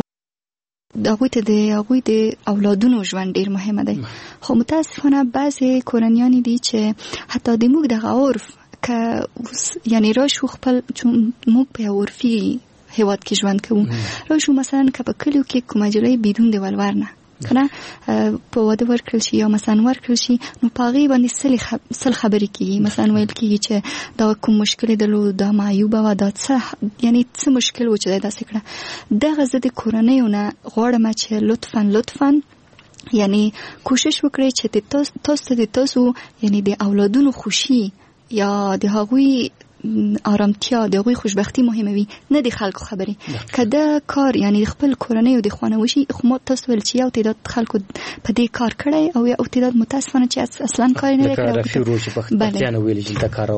هغوی د اولادونو ژوند ډېر مهمه دی خو متاسفانه بعضې کورنیان دي چې حتی د موږ دغه عرف که یعنی راشو خپل چون موږ په عرفي هیواد کې ژوند کوو راشو مثلا که په کلیو کې کومه جلۍ بدون د ولور نه کنه په واده ورکړل شي یا مثلا ورکړل شي نو پاغي باندې سل خبرې کیږي مثلا ویل کیږي چې دا کوم مشکل دلو دا معیوبه و دا څه یعنی څه مشکل و چې دا څه کړه دغه زده کورنیونه غواړم چې لطفا یعنی کوشش وکړئ چې تاسو یعنی د اولادونو خوشي یا د هغوی آرامتیا د هغوی خوشبختی مهمه وي نه د خلکو خبرې که دا کار یعنی خپل کورنۍ او د خانه وشي خو ما تاسو ویل چې یو تعداد خلکو په دې کار کړی او یو تعداد متاسفانه چې اصلا کار نه کوي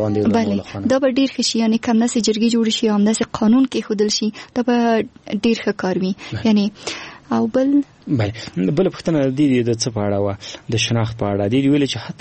دا به ډیر ښه شي یعنی کم نسې جرګې جوړ شي او همداسې قانون کېښودل شي دا به ډیر ښه کار وي یعنی او بل پښتنه د څه په اړه و د شناخت په اړه دی ویل چې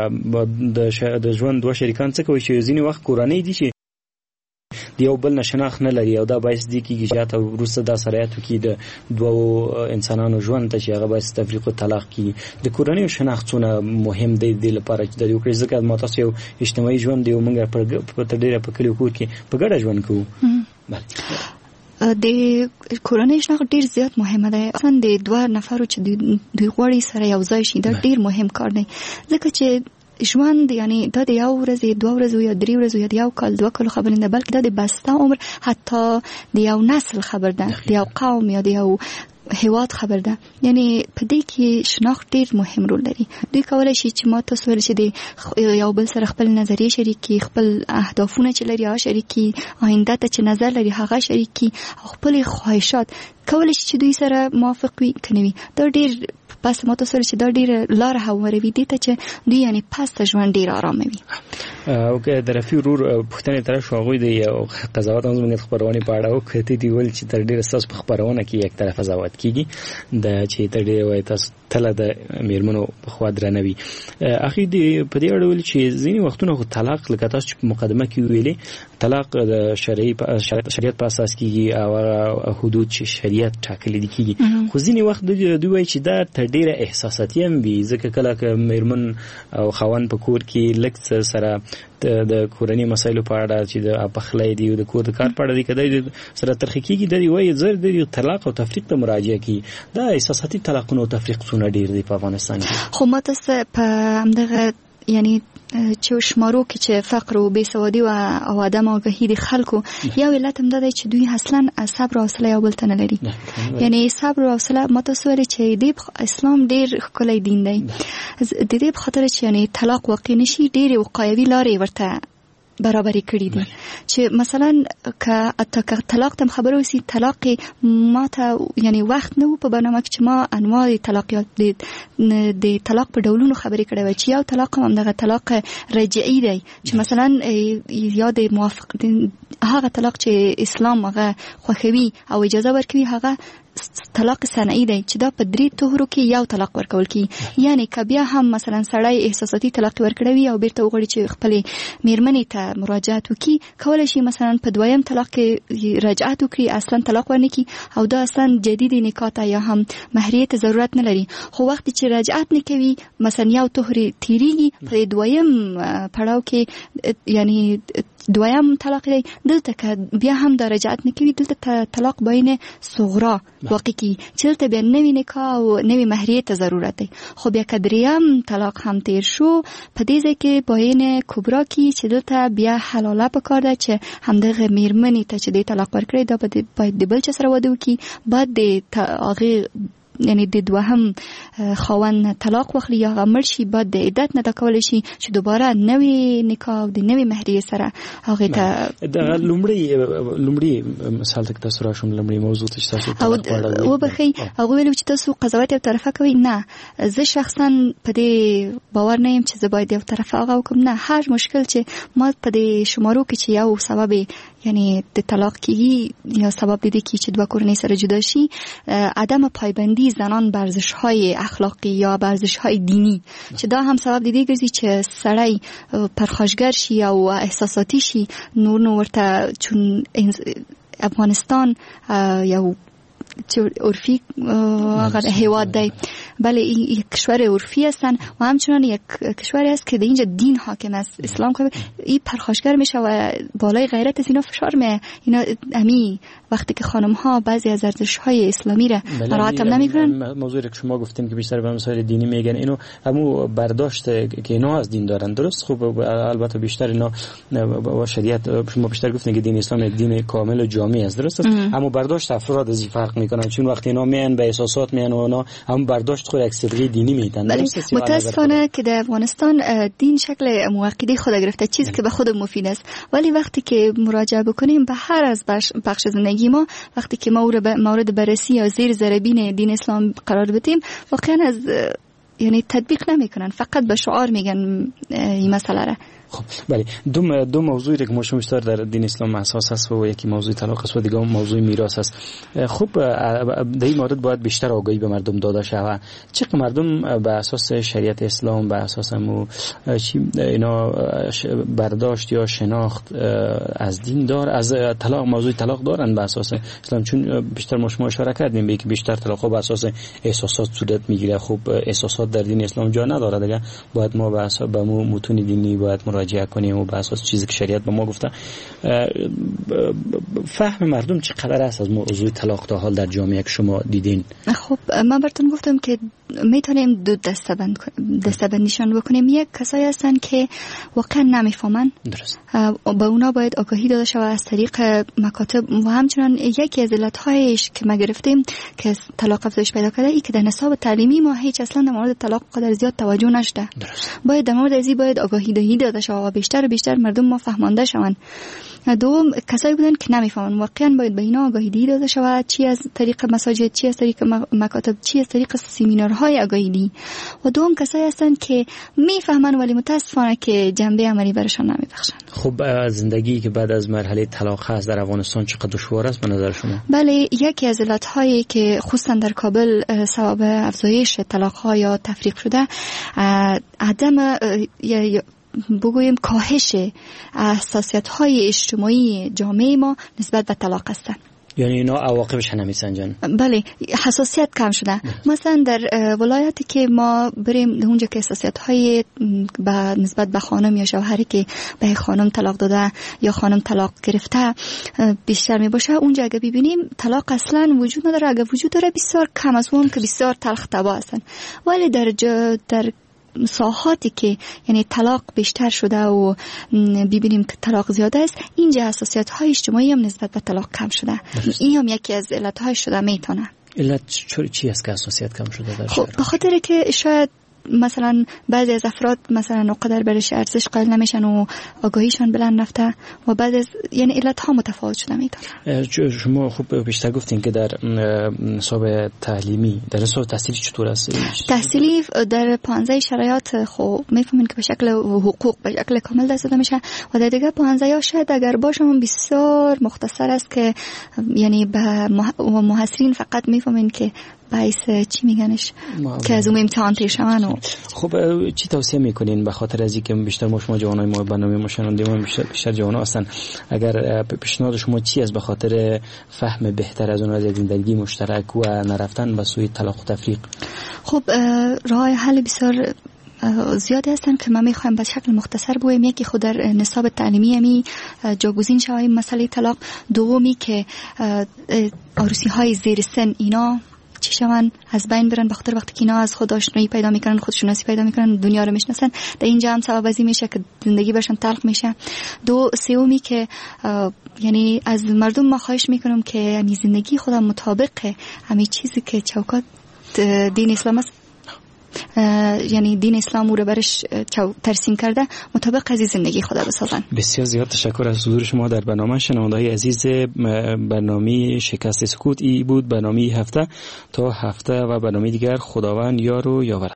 حتی د ژوند دوه شریکان څه کوي چې ځینې وخت کورنۍ دي چې د یو بل نه شناخت نه لري او دا باعث دي کېږي چې حتی وروسته دا سرایاتو کې د دوو انسانانو ژوند ته چې هغه باعث تفریق او طلاق کېږي د کورنۍ شناخت څونه مهم دی د لپاره چې د یو کړي ځکه ما تاسو یو اجتماعي ژوند دی او موږ په ډېره په کلیو کې په ګډه ژوند کوو د کورنۍ شناخت ډیر زیات مهمه ده اصلا د دوه نفرو چې دوی غواړي سره یو ځای شي دا ډیر مهم کار دی ځکه چې ژوند یعنی دا د یو ورځې دوه ورځې یا درې ورځې یا د یو کال دوه کال خبر نه بلکې دا د بسته عمر حتی د یو نسل خبر ده د یو قوم یا د یو هیواد خبر ده یعنی په دې کې شناخت ډیر مهم رول لري دوی کولای شي چې ما تاسو ول چې د یو بل سره خپل نظریه شریکي خپل اهدافونه چې لري هغه شریکي آینده ته چې نظر لري هغه شریکي او خپل خواهشات کولای شي چې دوی سره موافق وي کني دا ډیر پس ما تاسو چې دا ډیر لار هواروي دي ته چې دوی یعنی پس ژوند ډیر آرام وي او که د رفیع رور پښتنې تر شو غوي دی او قضاوت هم زموږ خبرونه پاړه او کته دی ول چې تر ډیر اساس په خبرونه کې یک طرف قضاوت کیږي د چې تر ډیر وای تاسو تل د میرمنو په خوا درنوي اخی دی په دې اړه ول چې ځینې وختونه خو طلاق لکه تاسو په مقدمه کې ویلي طلاق د شریعت په اساس کیږي او حدود چې شریعت ټاکلي دي کیږي خو ځینې وخت دوی وایي چې دا تر ډیره احساساتي هم وي ځکه کله که میرمن او خاوند په کور کې لږ سره د کورنۍ مسایلو په اړه چې د پخلی دی او د کور د کار په اړه دی کدی سره ترخی کیږي د وایي زر د طلاق او تفریق ته مراجعه کی دا احساساتي طلاقونه او تفریقونه ډیر دي په افغانستان کې خو ماته په همدغه یعنی چې شمارو کې چې فقر او بیسوادي او عدم آگاهی د خلکو یو علت هم ده چې دوی اصلا صبر او حوصله یو بل ته نه لري یعنی صبر او حوصله متوسل چې د اسلام ډیر ښکلی دین دی د دې په خاطر چې یعنی طلاق واقع نشي ډیر وقایوي لارې ورته برابرې کړې دي چې مثلا که طلاق تم خبره وسی طلاق ماته یعنی وخت نه په برنامه کې چې ما انواع طلاقیات د طلاق په ډولونو خبرې کړې و چې یو طلاق هم دغه طلاق رجعي دی چې مثلا یا د موافق هغه طلاق چې اسلام هغه خوښوي او اجازه ورکوي هغه طلاق صنعي دی چې دا په 3 طهرو کې یو طلاق ورکول کی یعنی که بیا هم مثلا سړی احساساتي طلاق ورکړوي او بیرته وغواړي چې خپل میرمنې ته مراجعت وکړي کولای شي مثلا په دویم طلاق کې رجعت وکړي اصلا طلاق ورنکړي او دا اصلا جدید نکاح ته یا هم مهریه ته ضرورت نه لري خو وخت چې رجعت نکوي مثلا یو طهر تیریږي په دویم پړاو کې یعنی دویم طلاق دی دلته که بیا هم د رجعت نکوي دلته طلاق بین صغرا واقع کی چلته بیا نوی نکاح او نوی مهریه ته ضرورت دی خو بیا که دریم طلاق هم تیر شو په دې ځای کې بین کبرا کی چې دلته بیا حلاله پکار ده چې همدغه میرمنې ته چې د طلاق ورکړي دا باید د بل چا سره واده وکړي بعد د هغه یعنی د دوهم خاوند طلاق واخلي یا مړ شي بعد د عدت نه کولای شي چې دوباره نوې نکاح او د نوې مهریه سره هغه ته د لومړی مثال تک تاسو راشم لومړی موضوع چې تاسو او بخي هغه ویل چې تاسو قضاوت یو طرفه کوي نه زه شخصا په دې باور نه یم چې زه باید یو طرفه هغه وکم نه هر مشکل چې ما په دې شمارو کې چې یو سبب یعنی د طلاق کیږي یا سبب دې کې چې دوه کورنۍ سره جدا شي عدم پایبندی زنان بر ارزش‌های اخلاقی یا بر ارزش‌های دینی چې دا هم سبب دیگه ګرځي چې سړی پرخاشګر شي او احساساتي شي نور ورته چون افغانستان یو عرفی هیواد دی بله یک کشور عرفی هستن و همچنان یک کشوری است که در اینجا دین حاکم است اسلام که این پرخاشگر میشه و بالای غیرت از اینا فشار میه اینا امی وقتی که خانم ها بعضی از ارزش های اسلامی را مراعات هم نمیکنن موضوعی که شما گفتیم که بیشتر به مسائل دینی میگن اینو همو برداشت که اینا از دین دارن درست خوب البته بیشتر اینا با شریعت شما بیشتر گفتین که دین اسلام یک دین کامل و جامع است درست است اما برداشت افراد از این فرق میکنن چون وقتی اینا میان به احساسات میان و اونا هم برداشت خود یک صدقه دینی میدن متاسفانه که در افغانستان دین شکل موقتی خود گرفته چیزی که به خود مفید است ولی وقتی که مراجعه بکنیم به هر از بخش زندگی ما وقتی که ما مورد بررسی یا زیر ذره دین اسلام قرار بدیم واقعا از یعنی تطبیق نمیکنن فقط به شعار میگن این مسئله را خب بله دو موضوعی که ما بیشتر در دین اسلام اساس است و یکی موضوع طلاق است و دیگه موضوع میراث است. خب در این مورد باید بیشتر آگاهی به مردم داده شود. چقدر مردم به اساس شریعت اسلام به اساس اینا برداشت یا شناخت از دین دار از طلاق موضوع طلاق دارن به اساس اسلام چون بیشتر ما شما اشاره کردیم به که بیشتر طلاق به اساس احساسات صورت میگیره. خب احساسات در دین اسلام جا نداره دیگه باید ما به اساس به متون دینی باید مراجعه کنیم و به اساس چیزی که شریعت به ما گفته. فهم مردم چقدر است از موضوع طلاق تا حال در جامعه که شما دیدین؟ خب من براتون گفتم که میتونیم دو دسته‌بندیشان بکنیم. یک کسایی هستن که واقعا نمیفهمن با اونا باید آگاهی داده شود از طریق مکاتب و همچنان یکی از علت‌هایش که ما گرفتیم که طلاق افزایش پیدا کرده ای که در نصاب تعلیمی ما هیچ اصلا در مورد طلاق قدر زیاد توجه نشده. باید در مورد ازی باید آگاهی داده شود و بیشتر و بیشتر مردم ما فهمانده شوند. دوم کسایی بودن که نمیفهمن واقعا باید به اینا آگاهی داده شود چی از طریق مساجد چی از طریق مکاتب چی از طریق سمینارهای آگاهی و دوم کسایی هستن که میفهمن ولی متاسفانه که جنبه عملی برشان نمیبخشن. خب زندگی که بعد از مرحله طلاق هست در افغانستان چقدر دشوار است به نظر شما؟ بله یکی از علت‌هایی که خصوصا در کابل سبب افزایش طلاق‌ها یا تفریق شده عدم بگوییم کاهش حساسیت‌های اجتماعی جامعه ما نسبت به طلاق است. یعنی اینا عواقبش نمیسنجن؟ بله، حساسیت کم شده. مثلا در ولایتی که ما بریم اونجا که حساسیت‌های نسبت به خانم یا شوهری که به خانم طلاق داده یا خانم طلاق گرفته بیشتر می باشه، اونجا اگه ببینیم طلاق اصلا وجود نداره، اگه وجود داره بسیار کم است، اون که بسیار تلخ تبا هستن. ولی در ساحاتی که یعنی طلاق بیشتر شده و ببینیم که طلاق زیاده است، اینجا حساسیت‌های اجتماعی هم نسبت به طلاق کم شده. این هم یکی از علت‌های شده میتونه. علت چی است که حساسیت کم شده در خب به خاطر که شاید مثلا بعضی از افراد مثلا اونقدر برش ارزش قائل نمیشن و آگاهیشان بلند رفته و بعد از یعنی علت ها متفاوت شده میتونه. شما خوب بیشتر گفتین که در نصاب تعلیمی، در نصاب تحصیلی چطور است؟ تحصیلی در 15 شرایط خب میفهمین که به شکل حقوق به شکل کامل دست داده میشه و در دیگه 15 ها شاید اگر باشم بسیار مختصر است که یعنی به محصلین فقط میفهمین که باعث چی میگنش که از اون امتحان تیر شون. خب چی توصیه میکنین به خاطر از اینکه بیشتر شما جوانای ما برنامه ما شنونده ما بیشتر جوانا هستن، اگر پیشنهاد شما چی است به خاطر فهم بهتر از اون از زندگی مشترک و نرفتن به سوی طلاق و تفریق؟ خب راه حل بسیار زیادی هستن که من میخوایم به شکل مختصر بگویم. یکی خود در نصاب تعلیمی می جاگزین شود مسئله طلاق، دومی که عروسی های زیر سن اینا چی شون از بین برن، بخاطر وقتی که اینا از خود آشنایی پیدا میکنن، خودشناسی پیدا میکنن، دنیا رو میشناسن، در اینجا هم سبب ازی میشه که زندگی برشون تلخ میشه. سومی که یعنی از مردم ما خواهش میکنم که یعنی زندگی خودم مطابق همین چیزی که چوکات دین اسلام است، یعنی دین اسلام رو برش ترسیم کرده مطابق از زندگی خدا بسازن. بسیار زیاد تشکر از حضور شما در برنامه. شنونده‌های عزیز، برنامه شکست سکوت ای بود، برنامه هفته تا هفته و برنامه دیگر. خداوند یار و یاور.